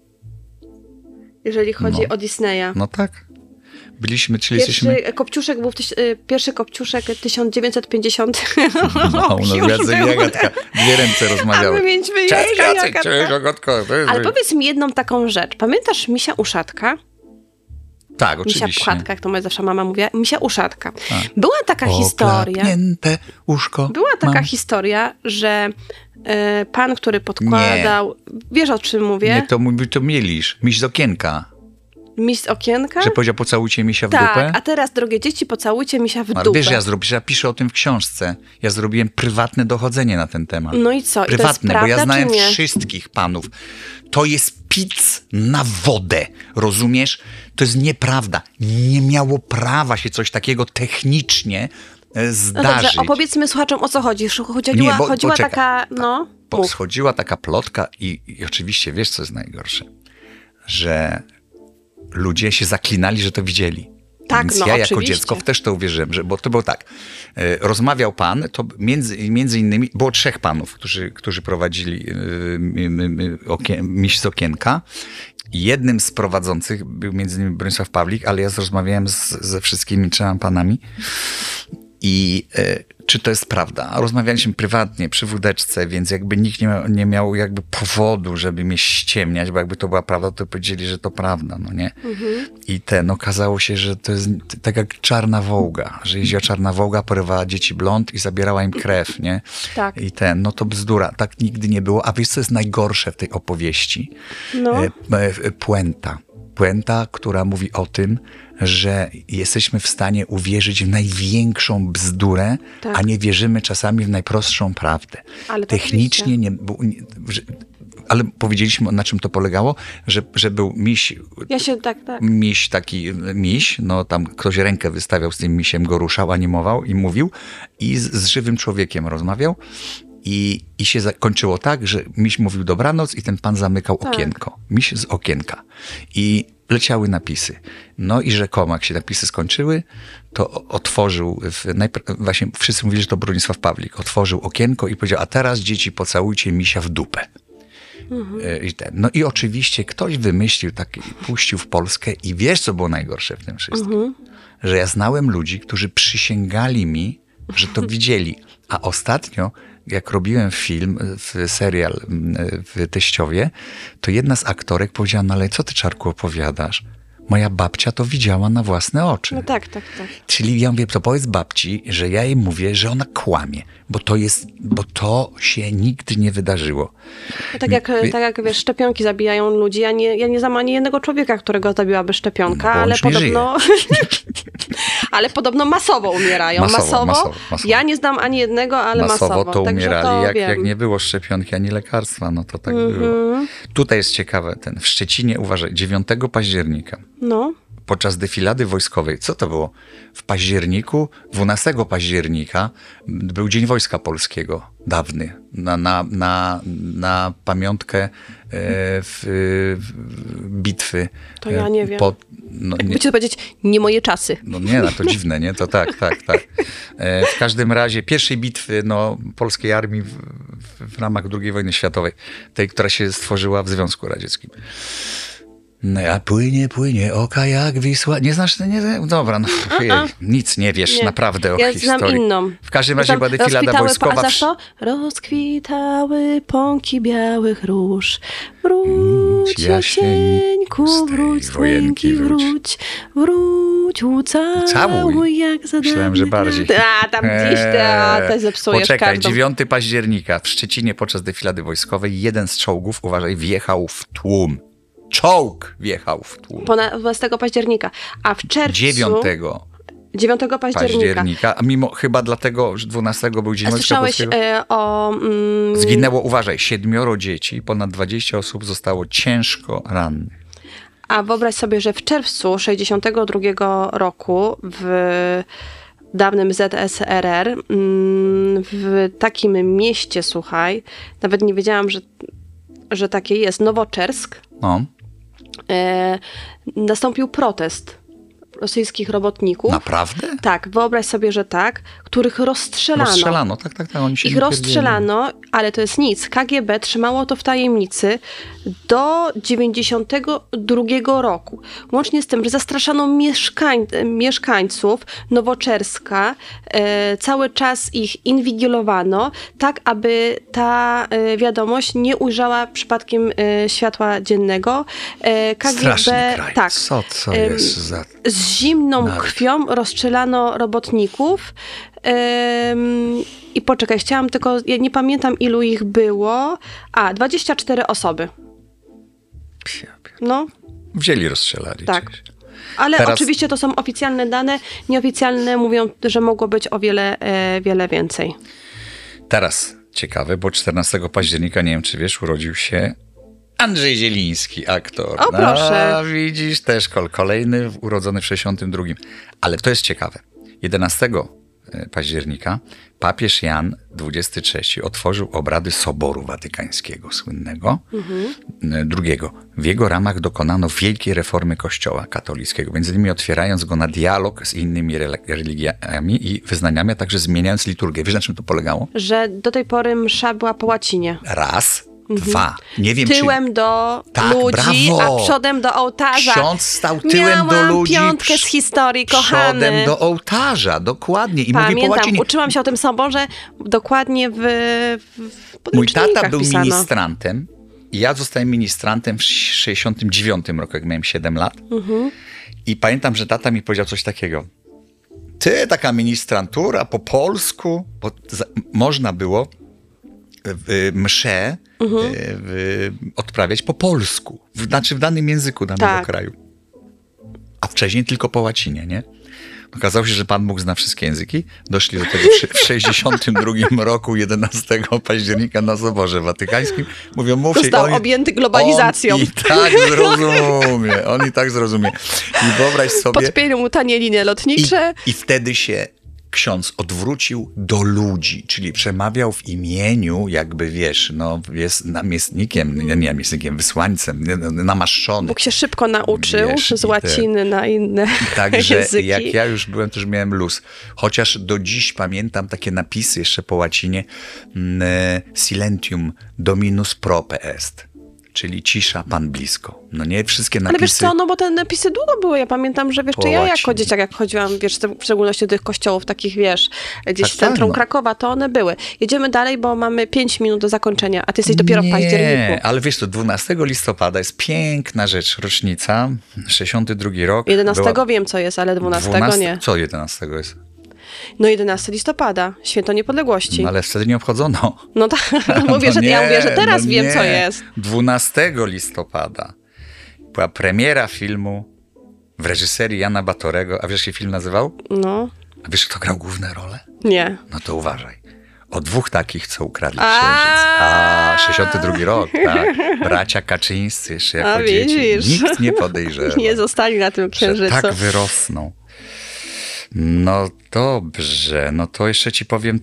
jeżeli chodzi o Disneya.
No tak. Byliśmy, czyli jesteśmy...
Pierwszy Kopciuszek był pierwszy Kopciuszek 1950.
No, u nas
Już
Jacek i
był.
Agatka. 2 ręce rozmawiały.
A my mieliśmy
Cześć
Jacka i
Jacek,
Agatka.
cześć Agatka.
Ale powiedz mi jedną taką rzecz. Pamiętasz Misia Uszatka?
Tak,
Misia
oczywiście.
Pchatka, jak to moja zawsze mama mówiła. Misia Uszatka. Była taka historia.
Oklapnięte łóżko.
Była taka
mam.
historia, że pan, który podkładał... Wiesz, o czym mówię?
Nie, to mielisz. Miś z okienka.
Miś z okienka?
Że powiedział, pocałujcie misia w
tak,
dupę.
a teraz, drogie dzieci, pocałujcie misia w
Ale
dupę.
wiesz, ja piszę o tym w książce. Ja zrobiłem prywatne dochodzenie na ten temat.
No i co? I to jest
Prywatne, bo ja
prawda,
znałem
czy nie?
wszystkich panów. To jest pic na wodę, rozumiesz? To jest nieprawda. Nie miało prawa się coś takiego technicznie
No
zdarzyć.
dobrze, opowiedzmy słuchaczom, o co chodzi.
Nie, bo
Chodziła
czekaj.
taka, no... mów.
Schodziła taka plotka i oczywiście wiesz, co jest najgorsze? Że ludzie się zaklinali, że to widzieli.
Tak,
Więc
no,
ja jako
oczywiście.
dziecko też to uwierzyłem, bo to było tak. Rozmawiał pan, to między innymi było 3 panów, którzy prowadzili miś z okienka. Jednym z prowadzących był między innymi Bronisław Pawlik, ale ja rozmawiałem ze wszystkimi 3 panami. I czy to jest prawda? A rozmawialiśmy prywatnie przy wódeczce, więc jakby nikt nie miał jakby powodu, żeby mnie ściemniać, bo jakby to była prawda, to powiedzieli, że to prawda, no nie? I okazało się, że to jest tak jak Czarna Wołga, że jeździła Czarna Wołga, porywała dzieci blond i zabierała im krew, nie?
Tak.
I no to bzdura, tak nigdy nie było. A wiesz, co jest najgorsze w tej opowieści?
No.
Puenta, która mówi o tym, że jesteśmy w stanie uwierzyć w największą bzdurę,
Tak.
a nie wierzymy czasami w najprostszą prawdę.
Ale to
Technicznie ale powiedzieliśmy, na czym to polegało, że był miś,
Ja się tak.
taki miś, no tam ktoś rękę wystawiał z tym misiem, go ruszał, animował i mówił i z żywym człowiekiem rozmawiał. I się zakończyło tak, że miś mówił dobranoc i ten pan zamykał okienko. Miś z okienka. I leciały napisy. No i rzekomo, jak się napisy skończyły, to otworzył, właśnie wszyscy mówili, że to Bronisław Pawlik, otworzył okienko i powiedział, a teraz dzieci pocałujcie misia w dupę. No i oczywiście ktoś wymyślił taki, puścił w Polskę i wiesz, co było najgorsze w tym wszystkim? Że ja znałem ludzi, którzy przysięgali mi, że to widzieli. A ostatnio, jak robiłem serial w Teściowie, to jedna z aktorek powiedziała, no ale co ty, Czarku, opowiadasz? Moja babcia to widziała na własne oczy.
No tak.
Czyli ja mówię, to powiedz babci, że ja jej mówię, że ona kłamie, bo to się nigdy nie wydarzyło.
No tak jak wiesz, szczepionki zabijają ludzi. Ja nie znam ani jednego człowieka, którego zabiłaby szczepionka,
No, bo on
ale
już nie
podobno... ale podobno masowo umierają.
Masowo.
Ja nie znam ani jednego, ale masowo.
to
Także
umierali,
to
jak nie było szczepionki ani lekarstwa, no to tak było. Tutaj jest ciekawe, w Szczecinie, uważaj, 9 października,
No.
podczas defilady wojskowej, co to było? W październiku, 12 października był Dzień Wojska Polskiego, dawny, na pamiątkę bitwy.
To ja nie wiem. Jakby ci powiedzieć, nie moje czasy.
No nie, to dziwne, nie? To tak. W każdym razie pierwszej bitwy polskiej armii w ramach II wojny światowej, tej, która się stworzyła w Związku Radzieckim. No, a płynie oka jak Wisła. Nie znasz? Nie, dobra, no, nic nie wiesz naprawdę o
Ja
historii.
znam inną.
W każdym razie była defilada wojskowa.
A za co? Rozkwitały pąki białych róż. Wróć, Jasieńku, wróć, wojenki, wróć. Wróć, ucałuj jak za
Myślałem, że bardziej.
A, tam gdzieś te zepsujesz
Poczekaj,
każdą.
9 października w Szczecinie podczas defilady wojskowej jeden z czołgów, uważaj, wjechał w tłum. Czołg wjechał w tłum.
12 października. A w czerwcu... 9 października.
A mimo, chyba dlatego, że 12 był Dzień
A
Wojska
słyszałeś
Polskiego.
o...
Zginęło, uważaj, 7 dzieci, ponad 20 osób zostało ciężko rannych.
A wyobraź sobie, że w czerwcu 62 roku w dawnym ZSRR, w takim mieście, słuchaj, nawet nie wiedziałam, że takie jest, Nowoczersk,
No,
nastąpił protest rosyjskich robotników.
naprawdę?
Tak, wyobraź sobie, że tak, których rozstrzelano.
Rozstrzelano, tak, oni się
Ich
nie
rozstrzelano, ale to jest nic. KGB trzymało to w tajemnicy do 92 roku. Łącznie z tym, że zastraszano mieszkańców Nowoczerska, cały czas ich inwigilowano, tak aby ta wiadomość nie ujrzała przypadkiem światła dziennego. KGB,
Straszny kraj.
tak,
Co jest za...
z zimną
Nawet.
krwią rozstrzelano robotników. I poczekaj, chciałam tylko, ja nie pamiętam ilu ich było. 24 osoby. No,
Wzięli, rozstrzelali.
tak.
Czyś.
Ale
Teraz-
oczywiście to są oficjalne dane, nieoficjalne mówią, że mogło być o wiele więcej.
Teraz ciekawe, bo 14 października, nie wiem czy wiesz, urodził się Andrzej Zieliński, aktor.
O, proszę.
A, widzisz, też kolejny urodzony w 62. Ale to jest ciekawe. 11 października papież Jan XXIII otworzył obrady Soboru Watykańskiego, słynnego, drugiego. W jego ramach dokonano wielkiej reformy Kościoła katolickiego, między innymi otwierając go na dialog z innymi religiami i wyznaniami, a także zmieniając liturgię. Wiesz, na czym to polegało?
Że do tej pory msza była po łacinie.
Raz, dwa. Nie wiem,
Tyłem do
Tak,
ludzi,
brawo.
a przodem do ołtarza.
Ksiądz stał tyłem do
Miałam
ludzi.
piątkę z historii, kochany.
Przodem do ołtarza, dokładnie. I mówi po
Pamiętam,
łacinie.
uczyłam się o tym soborze dokładnie w
Mój
podręcznikach
tata był
pisano.
ministrantem i ja zostałem ministrantem w 69 roku, jak miałem 7 lat. I pamiętam, że tata mi powiedział coś takiego. Ty, taka ministrantura po polsku, bo można było mszę odprawiać po polsku, znaczy w danym języku danego
Tak.
kraju. A wcześniej tylko po łacinie, nie? Okazało się, że Pan Bóg zna wszystkie języki. Doszli do tego w 62 roku, 11 października na Soborze Watykańskim. Mówią, mówcie.
Został objęty globalizacją.
On i tak zrozumie. I wyobraź sobie...
Podpięli mu tanie linie lotnicze.
I wtedy się ksiądz odwrócił do ludzi, czyli przemawiał w imieniu, jakby wiesz, no jest namiestnikiem, wysłańcem, namaszczony.
Bóg się szybko nauczył
Wiesz,
z łaciny na inne
Także
języki.
jak ja już byłem, to już miałem luz. Chociaż do dziś pamiętam takie napisy jeszcze po łacinie silentium dominus prope est. Czyli cisza, Pan blisko. No nie wszystkie napisy...
Ale wiesz co, no bo te napisy długo były. Ja pamiętam, że wiesz,
Po
czy ja jako
łacinie.
dzieciak, jak chodziłam, wiesz, w szczególności do tych kościołów takich, wiesz, gdzieś
Tak,
w centrum
no.
Krakowa, to one były. Jedziemy dalej, bo mamy 5 minut do zakończenia, a ty jesteś dopiero w październiku.
Nie, ale wiesz, to 12 listopada jest piękna rzecz, rocznica, 62 rok.
11
była-
wiem, co jest, ale 12 nie.
Co 11 jest?
No 11 listopada, Święto Niepodległości.
No, ale wtedy nie obchodzono.
No tak,
No
mówię, że ja
nie,
mówię, że teraz
no
wiem,
nie.
co jest.
12 listopada była premiera filmu w reżyserii Jana Batorego. A wiesz, jak się film nazywał?
No,
A wiesz, kto grał główne role?
nie.
No to uważaj. O dwóch takich, co ukradli
A.
księżyc. 62 rok, tak. Bracia Kaczyńscy jeszcze jako
A,
dzieci.
widzisz.
Nikt nie podejrzewa.
Nie zostali na tym
że
księżycu.
tak wyrosną. No dobrze, no to jeszcze ci powiem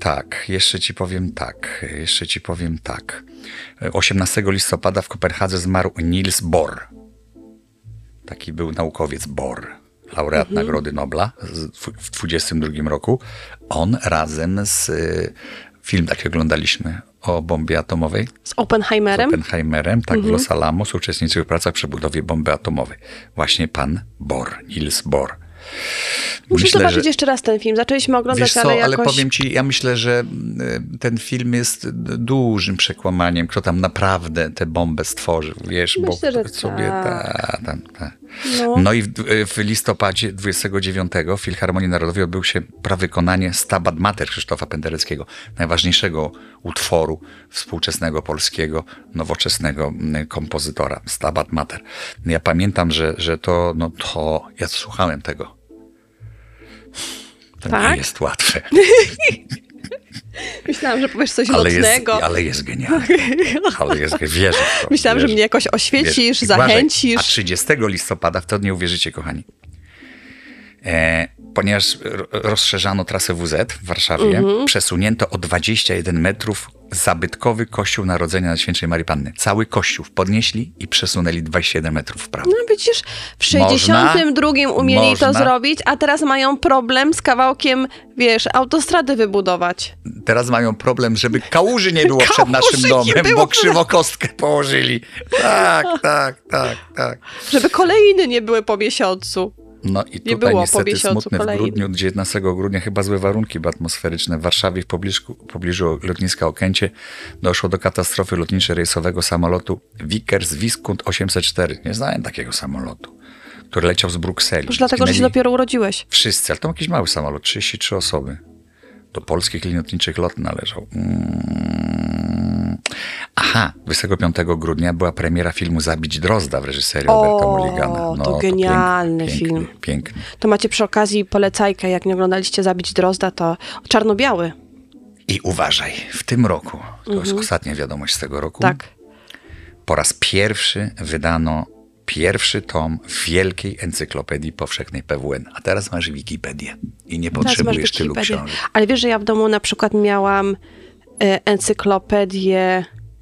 tak. 18 listopada w Kopenhadze zmarł Niels Bohr. Taki był naukowiec Bohr, laureat Nagrody Nobla w 22 roku. On razem z film taki oglądaliśmy o bombie atomowej?
Z Oppenheimerem?
Z Oppenheimerem, tak, w Los Alamos uczestniczył w pracach przebudowie bomby atomowej. Właśnie pan Bohr, Niels Bohr.
Muszę zobaczyć jeszcze raz ten film. Zaczęliśmy oglądać,
wiesz co,
ale jakoś...
ale powiem ci, ja myślę, że ten film jest dużym przekłamaniem, kto tam naprawdę tę bombę stworzył, wiesz,
Myślę,
bo
że
sobie
tak. No
i w listopadzie 29 w Filharmonii Narodowej odbył się prawykonanie Stabat Mater Krzysztofa Pendereckiego, najważniejszego utworu współczesnego polskiego, nowoczesnego kompozytora, Stabat Mater. Ja pamiętam, że to ja słuchałem tego. To
tak?
nie jest łatwe.
Myślałam, że powiesz coś nocnego.
Ale jest genialne. Wierzę w to.
Myślałam, że mnie jakoś oświecisz, zachęcisz.
A 30 listopada, w to nie uwierzycie, kochani, ponieważ rozszerzano trasę WZ w Warszawie, przesunięto o 21 metrów zabytkowy kościół Narodzenia Najświętszej Maryi Panny. Cały kościół podnieśli i przesunęli 27 metrów w prawo.
No widzisz, w 62 umieli to zrobić, a teraz mają problem z kawałkiem, wiesz, autostrady wybudować.
Teraz mają problem, żeby kałuży nie było przed naszym domem, bo krzywokostkę położyli. Tak.
Żeby kolejny nie były po miesiącu.
No i
Nie
tutaj
było
niestety
po miesiącu
smutne, w grudniu, 19 grudnia, chyba złe warunki atmosferyczne. W Warszawie w pobliżu lotniska Okęcie doszło do katastrofy lotniczej rejsowego samolotu Vickers Viscount 804. Nie znałem takiego samolotu, który leciał z Brukseli.
Może dlatego, że się dopiero urodziłeś.
Wszyscy, ale to jakiś mały samolot, 33 osoby. Do polskich linii lotniczych lot należał. Aha, 25 grudnia była premiera filmu Zabić Drozda w reżyserii Roberta Mulligana.
No, to genialny film.
Piękny.
To macie przy okazji polecajkę, jak nie oglądaliście Zabić Drozda, to czarno-biały.
I uważaj, w tym roku, to jest ostatnia wiadomość z tego roku,
tak.
Po raz pierwszy wydano pierwszy tom Wielkiej Encyklopedii Powszechnej PWN. A teraz masz Wikipedię i nie potrzebujesz tylu książek.
Ale wiesz, że ja w domu na przykład miałam encyklopedię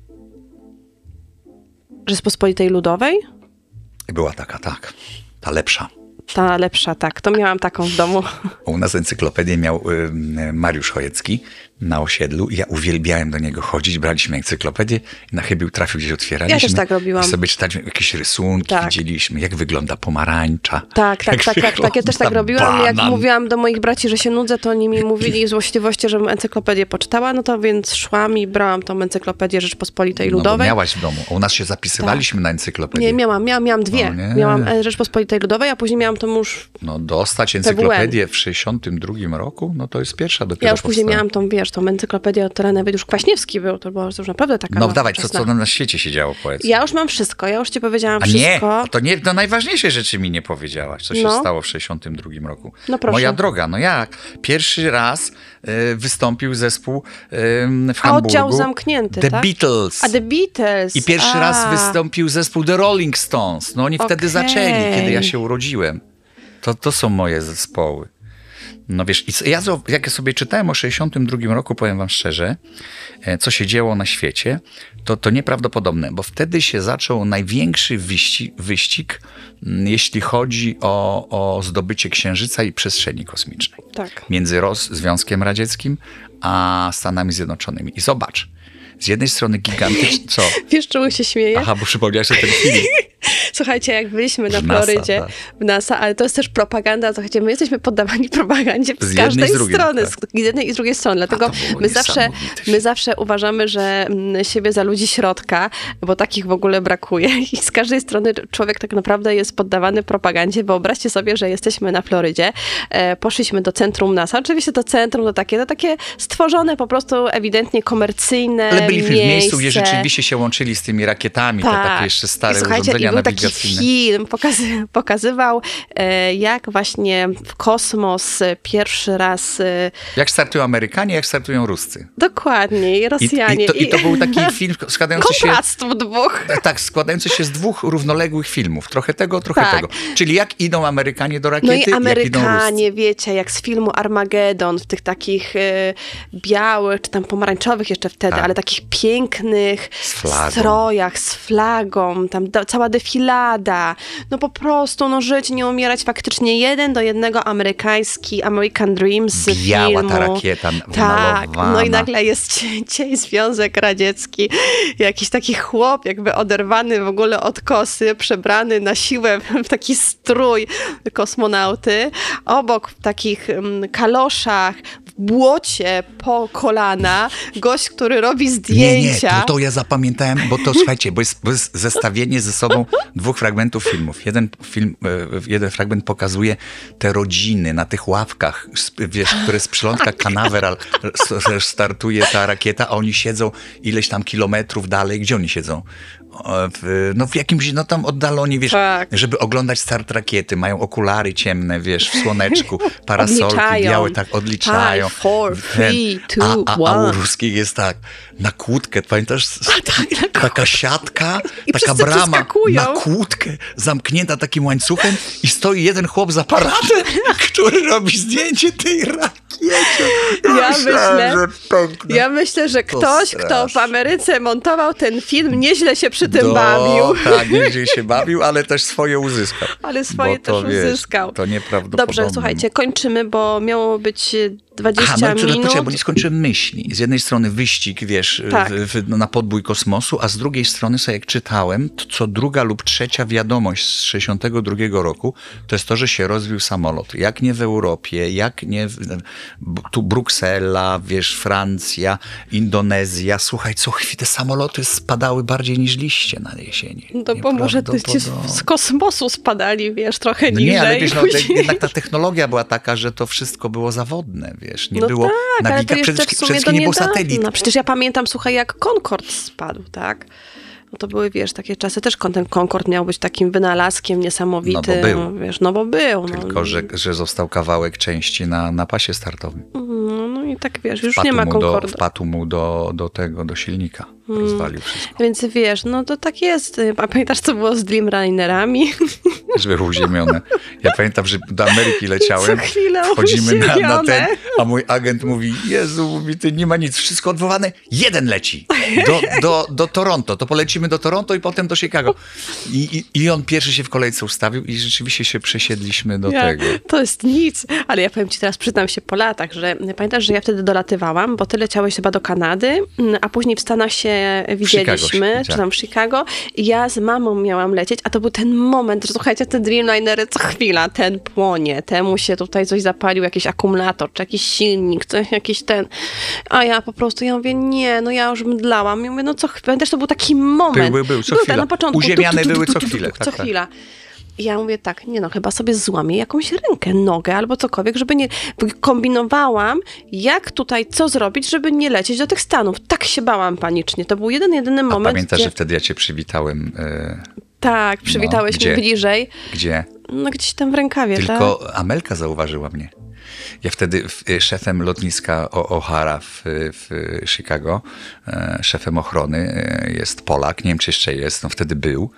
Rzeczpospolitej Ludowej?
Była taka, tak. Ta lepsza.
Ta lepsza, tak. To miałam taką w domu.
U nas encyklopedię miał Mariusz Chojecki na osiedlu i ja uwielbiałem do niego chodzić. Braliśmy encyklopedię i na chybił trafił, gdzieś otwieraliśmy.
Ja też tak robiłam.
I sobie czytaliśmy jakieś rysunki, widzieliśmy, jak wygląda pomarańcza.
Tak. Ja też tak robiłam. Jak mówiłam do moich braci, że się nudzę, to oni mi mówili złośliwości, żebym encyklopedię poczytała, no to więc szłam i brałam tą encyklopedię Rzeczpospolitej Ludowej.
No, miałaś w domu. U nas się zapisywaliśmy na encyklopedię.
Nie, miałam dwie. Miałam Rzeczpospolitej Ludowej, a później miałam tą już
dostać encyklopedię w 62 roku, no to jest pierwsza dopiero.
Ja już później miałam tą, tą encyklopedię, która nawet już Kwaśniewski był, to była już naprawdę taka.
No dawaj, co na świecie się działo, powiedz.
Ja już mam wszystko, ja już ci powiedziałam wszystko.
Nie, to najważniejsze rzeczy mi nie powiedziałaś, co się stało w 62 roku.
No proszę.
Moja droga, jak? Pierwszy raz wystąpił zespół w Hamburgu.
A oddział zamknięty,
The
tak?
Beatles.
A The Beatles.
I pierwszy raz wystąpił zespół The Rolling Stones. No oni wtedy zaczęli, kiedy ja się urodziłem. To są moje zespoły. No wiesz, jak ja sobie czytałem o 62 roku, powiem wam szczerze, co się działo na świecie, to nieprawdopodobne, bo wtedy się zaczął największy wyścig, jeśli chodzi o zdobycie Księżyca i przestrzeni kosmicznej.
Tak.
Między Związkiem Radzieckim a Stanami Zjednoczonymi. I zobacz, z jednej strony gigantyczny... Co?
Wiesz, czemu się śmieję?
Aha, bo przypomniałeś sobie ten film.
Słuchajcie, jak byliśmy na Florydzie, w NASA, ale to jest też propaganda, słuchajcie, my jesteśmy poddawani propagandzie z każdej strony, z jednej i z drugiej strony. Dlatego my zawsze uważamy, że siebie za ludzi środka, bo takich w ogóle brakuje. I z każdej strony człowiek tak naprawdę jest poddawany propagandzie. Wyobraźcie sobie, że jesteśmy na Florydzie, poszliśmy do centrum NASA. Oczywiście to centrum to takie stworzone po prostu ewidentnie komercyjne.
Ale byliśmy w miejscu, gdzie rzeczywiście się łączyli z tymi rakietami, te takie jeszcze stare urządzenia nawigacyjne.
Taki film pokazywał, jak właśnie w kosmos pierwszy raz...
Jak startują Amerykanie, jak startują Ruscy.
Dokładnie, i Rosjanie.
I to był taki film składający się...
Kontrastów dwóch.
Tak, składający się z dwóch równoległych filmów. Trochę tego, trochę tego. Czyli jak idą Amerykanie do rakiety,
no i Amerykanie,
jak idą Ruscy.
wiecie, jak z filmu Armagedon, w tych takich białych, czy tam pomarańczowych jeszcze wtedy, ale takich pięknych strojach, z flagą, tam cała defilada obsada. No po prostu, no żyć, nie umierać. Faktycznie 1:1 American Dream z
Biała
filmu.
ta rakieta
Tak,
wymalowana.
no i nagle jest cień Związek Radziecki. Jakiś taki chłop jakby oderwany w ogóle od kosy, przebrany na siłę w taki strój kosmonauty. Obok w takich kaloszach, w błocie po kolana, gość, który robi zdjęcia.
Nie, to ja zapamiętałem, bo to słuchajcie, bo jest zestawienie ze sobą 2 fragmentów filmów. Jeden fragment pokazuje te rodziny na tych ławkach, wiesz, które z przylądka Canaveral startuje ta rakieta, a oni siedzą ileś tam kilometrów dalej. Gdzie oni siedzą? W jakimś, tam oddaloni, wiesz,
Tak.
żeby oglądać start rakiety. Mają okulary ciemne, wiesz, w słoneczku, parasolki
Odliczają.
białe, tak, odliczają.
5, 4, 3, 2,
a u
1.
ruskich jest tak, na kłódkę, pamiętasz? Taka siatka,
I
taka
wszyscy
brama
przeskakują.
na kłódkę, zamknięta takim łańcuchem i stoi jeden chłop z aparatem, który robi zdjęcie tej rakiecie.
Ja myślę, że ktoś, kto w Ameryce montował ten film, nieźle się przy tym bawił.
Tak, nieźle się bawił, ale też swoje uzyskał.
Ale swoje
Bo to,
też
wiesz,
uzyskał.
To nieprawdopodobne.
Dobrze, słuchajcie, kończymy, bo miało być 20 minut.
Poczekaj, bo nie skończyłem myśli. Z jednej strony wyścig, wiesz,
Tak.
na podbój kosmosu, a z drugiej strony sobie jak czytałem, to co druga lub trzecia wiadomość z 62 roku, to jest to, że się rozbił samolot. Jak nie w Europie, jak nie tu Bruksela, wiesz, Francja, Indonezja. Słuchaj, co chwilę te samoloty spadały bardziej niż liście na jesieni.
No bo może ci z kosmosu spadali, wiesz, trochę
No
niżej.
nie, ale wiesz,
później.
jednak ta technologia była taka, że to wszystko było zawodne, wiesz. Nie było
tak, ale to
nawigacji,
jeszcze
przede
w sumie
wszystkim nie było
niedawna.
satelit.
No, przecież ja pamiętam, słuchaj, jak Concorde spadł, tak? No to były, wiesz, takie czasy, też ten Concorde miał być takim wynalazkiem niesamowitym.
No bo był.
Wiesz, no bo był.
Tylko, że został kawałek części na pasie startowym.
No i tak, wiesz, już nie ma Concorde.
Wpadł mu do silnika. Rozwalił wszystko.
Więc wiesz, no to tak jest. A pamiętasz, co było z Dreamlinerami?
Żeby były uziemione. Ja pamiętam, że do Ameryki leciałem.
Co chwilę
Wchodzimy na
uziemione.
a mój agent mówi, Jezu, mówi, ty nie ma nic, wszystko odwołane. Jeden leci do Toronto. To polecimy do Toronto i potem do Chicago. I on pierwszy się w kolejce ustawił i rzeczywiście się przesiedliśmy do tego.
To jest nic. Ale ja powiem ci teraz, przyznam się po latach, że pamiętasz, że ja wtedy dolatywałam, bo ty leciałeś chyba do Kanady, a później w Stanach się widzieliśmy, czy tam w Chicago. I ja z mamą miałam lecieć, a to był ten moment, że słuchajcie, te Dreamlinery co chwila, ten płonie, temu się tutaj coś zapalił, jakiś akumulator, czy jakiś silnik, coś, jakiś ten. A ja po prostu, ja mówię, nie, no ja już mdlałam. I mówię, no co chwilę, pamiętasz, to był taki moment.
Był, co chwila.
Na początku.
Uziemiane były co chwilę.
Co chwila. I ja mówię tak, nie no, chyba sobie złamię jakąś rękę, nogę albo cokolwiek, żeby nie... Kombinowałam, jak tutaj, co zrobić, żeby nie lecieć do tych Stanów. Tak się bałam panicznie. To był jedyny moment,
pamiętasz, że wtedy ja cię przywitałem?
Tak, przywitałeś mnie bliżej.
Gdzie?
No gdzieś tam w rękawie,
Tylko
tak?
Amelka zauważyła mnie. Ja wtedy szefem lotniska O'Hara w Chicago, szefem ochrony jest Polak, nie wiem czy jeszcze jest, no wtedy był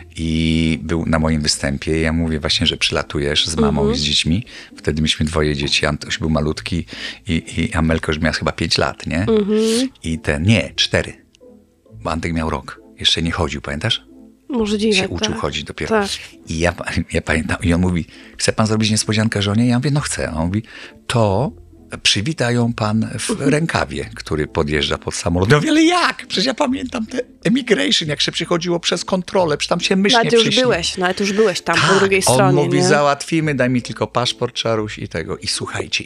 i był na moim występie. Ja mówię właśnie, że przylatujesz z mamą i z dziećmi. Wtedy mieliśmy 2 dzieci, Antoś był malutki i Amelka już miała chyba 5 lat, nie? I 4, bo Antek miał rok. Jeszcze nie chodził, pamiętasz?
Możliwe,
się uczył
tak.
chodzić dopiero.
Tak.
I ja pamiętam, i on mówi, chce pan zrobić niespodziankę żonie? Ja mówię, no chcę. On mówi, to przywitają pan w rękawie, który podjeżdża pod samolot. Ja mówię, ale jak? Przecież ja pamiętam te emigration, jak się przychodziło przez kontrolę, przecież tam się mysznie
Nawet już byłeś tam
tak,
po drugiej stronie.
On mówi,
nie?
załatwimy, daj mi tylko paszport, czaruś i tego. I słuchajcie,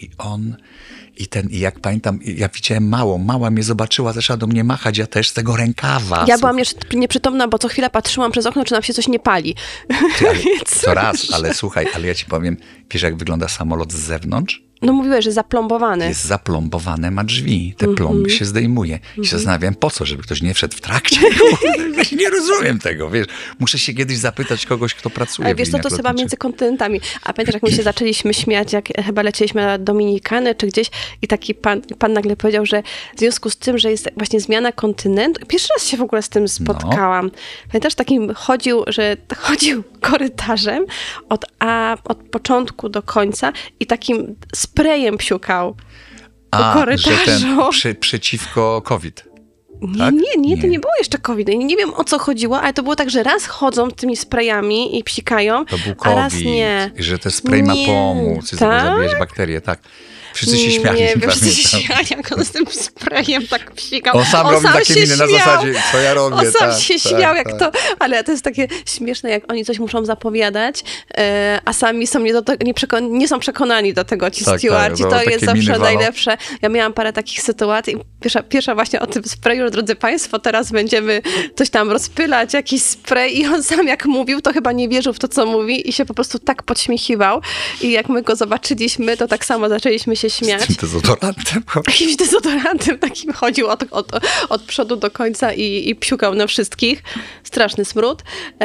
i jak pamiętam, ja widziałem mała mnie zobaczyła, zaczęła do mnie machać, ja też z tego rękawa.
Ja byłam jeszcze nieprzytomna, bo co chwilę patrzyłam przez okno, czy nam się coś nie pali.
To raz, ale słuchaj, ale ja ci powiem, wiesz jak wygląda samolot z zewnątrz?
No mówiłeś, że zaplombowany.
Jest zaplombowane, ma drzwi. Te plomby się zdejmuje. I się zastanawiam, po co, żeby ktoś nie wszedł w trakcie. Nie rozumiem tego, wiesz. Muszę się kiedyś zapytać kogoś, kto pracuje
Ale
w
wiesz co,
liniach
to chyba
lotniczych.
między kontynentami. A pamiętasz, jak my się zaczęliśmy śmiać, jak chyba lecieliśmy na Dominikany czy gdzieś i taki pan nagle powiedział, że w związku z tym, że jest właśnie zmiana kontynentu, pierwszy raz się w ogóle z tym spotkałam. Pamiętasz, takim chodził korytarzem od początku do końca i takim sprayem psiukał po korytarzu.
Że przeciwko COVID. Tak?
Nie, to nie było jeszcze COVID. Nie wiem, o co chodziło, ale to było tak, że raz chodzą tymi sprayami i psikają,
To był
a raz
COVID,
nie.
że ten spray ma
Nie.
pomóc, żeby
Tak?
zabijać bakterie, tak. Wszyscy się śmiali.
Nie, wszyscy się
pamiętam.
śmiali, jak on z tym sprayem tak psikał.
On sam robił takie
się
miny na
śmiał.
zasadzie, co ja robię.
On sam
tak,
się
tak,
śmiał, jak
tak.
to, ale to jest takie śmieszne, jak oni coś muszą zapowiadać, a sami są nie są przekonani do tego ci
Tak,
stewardzi.
tak,
to
takie
jest zawsze
miny walą.
najlepsze. Ja miałam parę takich sytuacji. Pierwsza właśnie o tym sprayu, drodzy państwo, teraz będziemy coś tam rozpylać, jakiś spray i on sam jak mówił, to chyba nie wierzył w to, co mówi i się po prostu tak podśmiechiwał i jak my go zobaczyliśmy, to tak samo zaczęliśmy się śmiać.
Z tym dezodorantem.
Jakimś dezodorantem takim chodził od przodu do końca i psiukał na wszystkich. Straszny smród.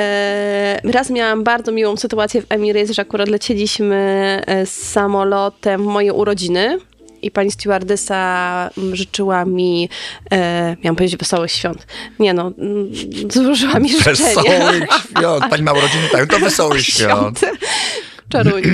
Raz miałam bardzo miłą sytuację w Emirates, że akurat lecieliśmy z samolotem w moje urodziny i pani stewardessa życzyła mi, miałam powiedzieć wesołych świąt. Nie no, złożyła mi życzenia.
Wesołych świąt. Pani ma urodziny, tak, to wesołych świąt.
Czaruniu.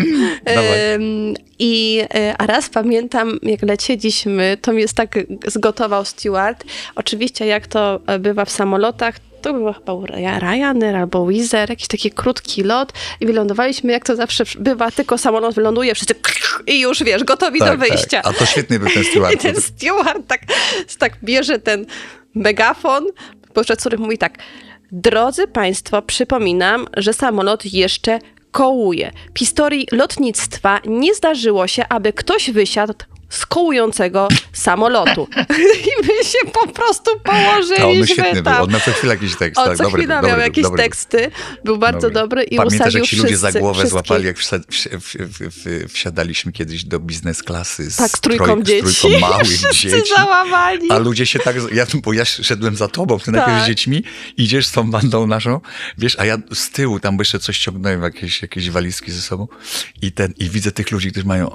Dawaj.
A raz pamiętam, jak lecieliśmy, to mnie tak zgotował steward. Oczywiście, jak to bywa w samolotach, to był chyba Ryanair albo Wizz Air, jakiś taki krótki lot i wylądowaliśmy, jak to zawsze bywa, tylko samolot wyląduje, wszyscy i już, wiesz, gotowi do wyjścia.
Tak. A to świetny był ten steward.
I ten steward tak bierze ten megafon, podczas których mówi tak: drodzy państwo, przypominam, że samolot jeszcze kołuje. W historii lotnictwa nie zdarzyło się, aby ktoś wysiadł z kołującego samolotu. I my się po prostu położyliśmy
A on świetny
tam.
był. On miał co chwilę jakiś tekst.
On
tak,
co
dobry
chwila
był,
miał
dobry
jakieś
był, dobry
teksty. Był bardzo dobry i
Pamiętasz,
usadził
jak ci ludzie za głowę
wszystkich.
złapali, jak wsiadaliśmy kiedyś do biznes klasy z,
Tak, z trójką dzieci.
z trójką małych
Wszyscy
dzieci.
załamani.
A ludzie się tak... Bo ja szedłem za tobą, ty najpierw z dziećmi, idziesz z tą bandą naszą, wiesz, a ja z tyłu tam jeszcze coś ciągnąłem, jakieś walizki ze sobą i widzę tych ludzi, którzy mają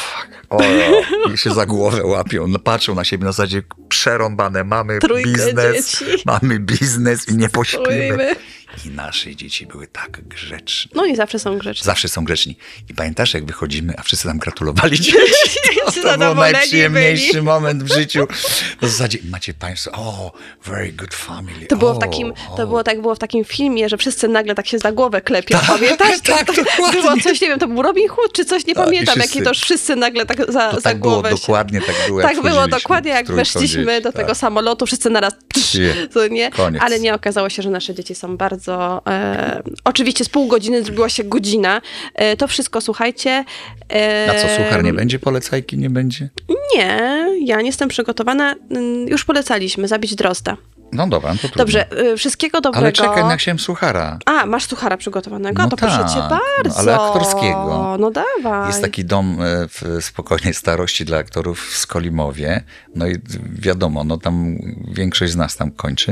i się za głowę łapią, patrzą na siebie na zasadzie przerąbane, mamy biznes i nie pośpimy. I nasze dzieci były tak grzeczne.
No i zawsze są grzeczni.
Zawsze są grzeczni. I pamiętasz, jak wychodzimy, a wszyscy nam gratulowali dzieci? To był najprzyjemniejszy moment w życiu. W zasadzie, macie państwo, very good family.
To było w takim filmie, że wszyscy nagle tak się za głowę klepią, pamiętasz?
Tak, dokładnie.
Było coś, nie wiem, to był Robin Hood czy coś, nie pamiętam, jakie to już wszyscy nagle tak za głowę się...
Dokładnie tak było,
Tak było, dokładnie jak weszliśmy do tego samolotu, wszyscy naraz
Koniec.
Ale nie okazało się, że nasze dzieci są bardzo... oczywiście z pół godziny zrobiła się godzina. To wszystko, słuchajcie...
A co, suchar nie będzie? Polecajki nie będzie?
Nie, ja nie jestem przygotowana. Już polecaliśmy, zabić drozda.
No dobra, to trudno.
Dobrze, wszystkiego dobrego.
Ale czekaj, jak chciałem suchara.
A, masz suchara przygotowanego?
No
to proszę cię
tak,
bardzo.
ale aktorskiego.
No dawaj.
Jest taki dom w spokojnej starości dla aktorów w Skolimowie. No i wiadomo, no tam większość z nas tam kończy.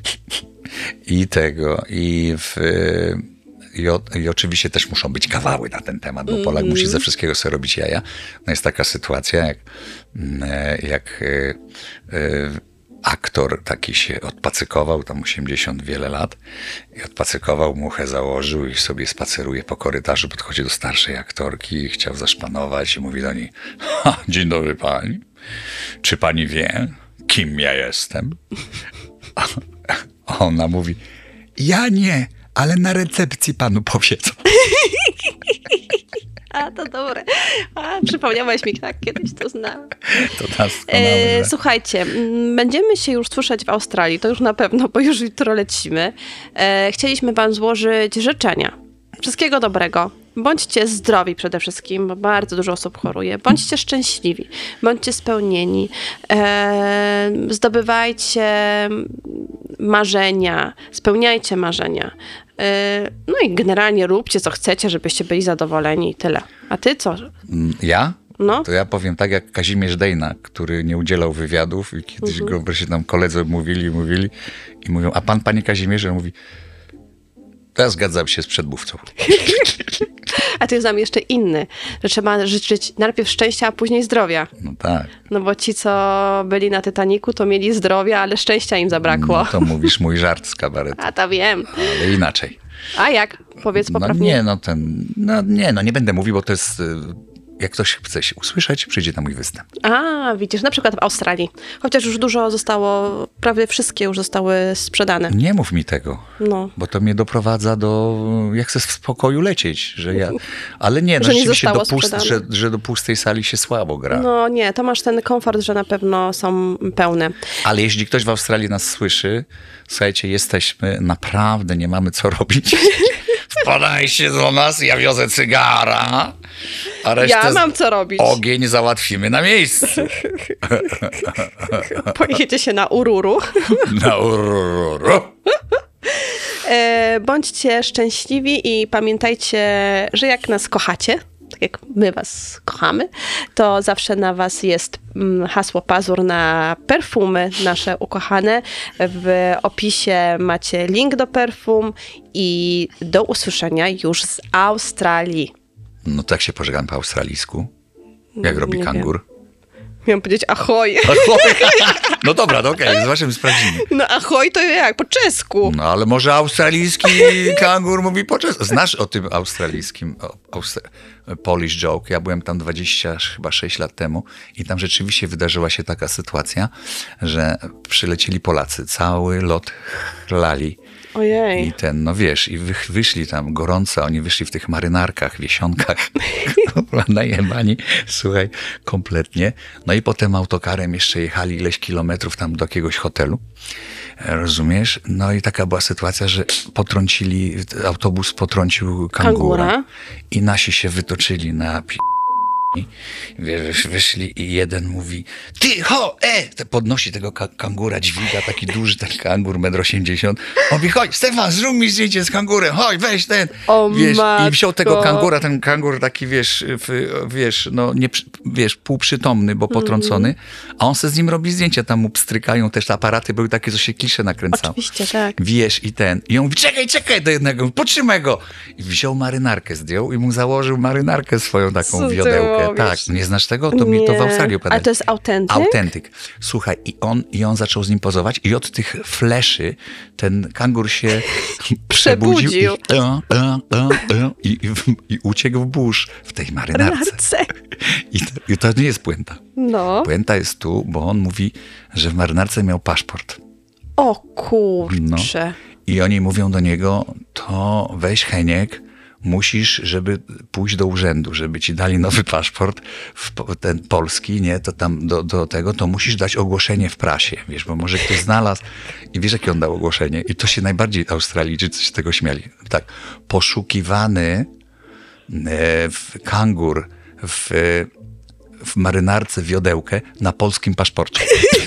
I oczywiście też muszą być kawały na ten temat, bo Polak musi ze wszystkiego sobie robić jaja. No jest taka sytuacja, jak aktor taki się odpacykował, tam 80 wiele lat, i odpacykował, muchę założył i sobie spaceruje po korytarzu, podchodzi do starszej aktorki i chciał zaszpanować i mówi do niej: dzień dobry pani, czy pani wie, kim ja jestem? A ona mówi: ja nie, ale na recepcji panu powiedzą.
A, to dobre. Przypomniałeś mi, tak, kiedyś to znałam.
To doskonałe.
Słuchajcie, będziemy się już słyszeć w Australii, to już na pewno, bo już jutro lecimy. Chcieliśmy wam złożyć życzenia. Wszystkiego dobrego. Bądźcie zdrowi przede wszystkim, bo bardzo dużo osób choruje. Bądźcie szczęśliwi, bądźcie spełnieni. Zdobywajcie marzenia, spełniajcie marzenia. No i generalnie róbcie, co chcecie, żebyście byli zadowoleni i tyle. A ty co?
Ja?
No.
To ja powiem tak jak Kazimierz Dejna, który nie udzielał wywiadów i kiedyś go wreszcie tam koledzy mówili i mówią: a pan, panie Kazimierze, mówi: ja zgadzam się z przedmówcą.
A to jest nam jeszcze inny, że trzeba życzyć najpierw szczęścia, a później zdrowia.
No tak.
No bo ci, co byli na Titanicu, to mieli zdrowia, ale szczęścia im zabrakło.
No to mówisz mój żart z kabaretu.
A to wiem.
Ale inaczej.
A jak? Powiedz poprawnie.
Nie będę mówił, bo to jest... jak ktoś chce się usłyszeć, przyjdzie na mój występ.
A, widzisz, na przykład w Australii. Chociaż już dużo zostało, prawie wszystkie już zostały sprzedane.
Nie mów mi tego,
No.
bo to mnie doprowadza do... Ja chcę w spokoju lecieć, że ja... Ale nie, no
Że nie
rzeczywiście
zostało sprzedane.
że do pustej sali się słabo gra.
No nie, to masz ten komfort, że na pewno są pełne.
Ale jeśli ktoś w Australii nas słyszy, słuchajcie, jesteśmy, naprawdę nie mamy co robić. Wpadajcie do nas, ja wiozę cygara, a resztę
Ja mam co robić.
ogień załatwimy na miejscu.
Pojedziecie się na Ururu.
Na ururu.
Bądźcie szczęśliwi i pamiętajcie, że jak nas kochacie, tak jak my was kochamy, to zawsze na was jest hasło Pazur na perfumy nasze ukochane. W opisie macie link do perfum i do usłyszenia już z Australii.
No tak się pożegnam po australijsku. Jak robi
Nie
kangur?
Miałam powiedzieć ahoj.
No dobra, no okej, zobaczymy, sprawdzimy.
No ahoj to jak? Po czesku.
No ale może australijski kangur mówi po czesku. Znasz o tym australijskim Polish joke? Ja byłem tam 26 lat temu i tam rzeczywiście wydarzyła się taka sytuacja, że przylecieli Polacy, cały lot chlali.
Ojej.
I no wiesz, i wyszli tam gorąco, oni wyszli w tych marynarkach, wiesionkach, najebani, słuchaj, kompletnie. No i potem autokarem jeszcze jechali ileś kilometrów tam do jakiegoś hotelu, rozumiesz? No i taka była sytuacja, że autobus potrącił kangura. I nasi się wytoczyli na wyszli i jeden mówi, ty, podnosi tego kangura, dźwiga, taki duży ten kangur, 1,80 m. On mówi, chodź, Stefan, zrób mi zdjęcie z kangurem, chodź, weź ten. Wiesz, i wziął tego kangura, ten kangur taki, półprzytomny, bo potrącony, a on se z nim robi zdjęcia, tam mu pstrykają, też te aparaty były takie, co się klisze nakręcało.
Oczywiście, tak.
Wiesz, i on mówi, czekaj do jednego, potrzymaj go. I wziął marynarkę, zdjął i mu założył marynarkę swoją taką wiodełkę. Tak, nie znasz tego? To mi to w Australii opowiadali.
Ale to jest autentyk?
Autentyk. Słuchaj, i on zaczął z nim pozować i od tych fleszy ten kangur się przebudził i uciekł w burz w tej marynarce. I to nie jest puenta.
No.
Puenta jest tu, bo on mówi, że w marynarce miał paszport.
O kurczę.
No. I oni mówią do niego, to weź Heniek, musisz, żeby pójść do urzędu, żeby ci dali nowy paszport, ten polski, nie, to tam do tego, to musisz dać ogłoszenie w prasie, wiesz, bo może ktoś znalazł i wiesz, jakie on dał ogłoszenie. I to się najbardziej Australijczycy z tego śmiali. Tak, poszukiwany kangur w marynarce wiodełkę na polskim paszporcie.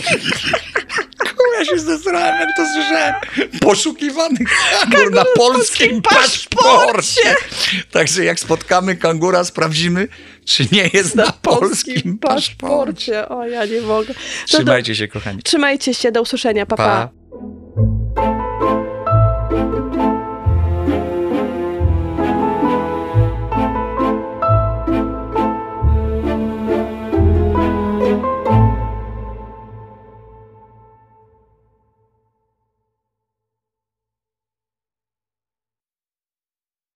Ja się zesrałem, jak to słyszałem. Poszukiwany kangur na polskim paszporcie. Także jak spotkamy kangura, sprawdzimy, czy nie jest na polskim paszporcie.
O, ja nie mogę.
Trzymajcie się, kochani.
Trzymajcie się, do usłyszenia, pa.
Pa.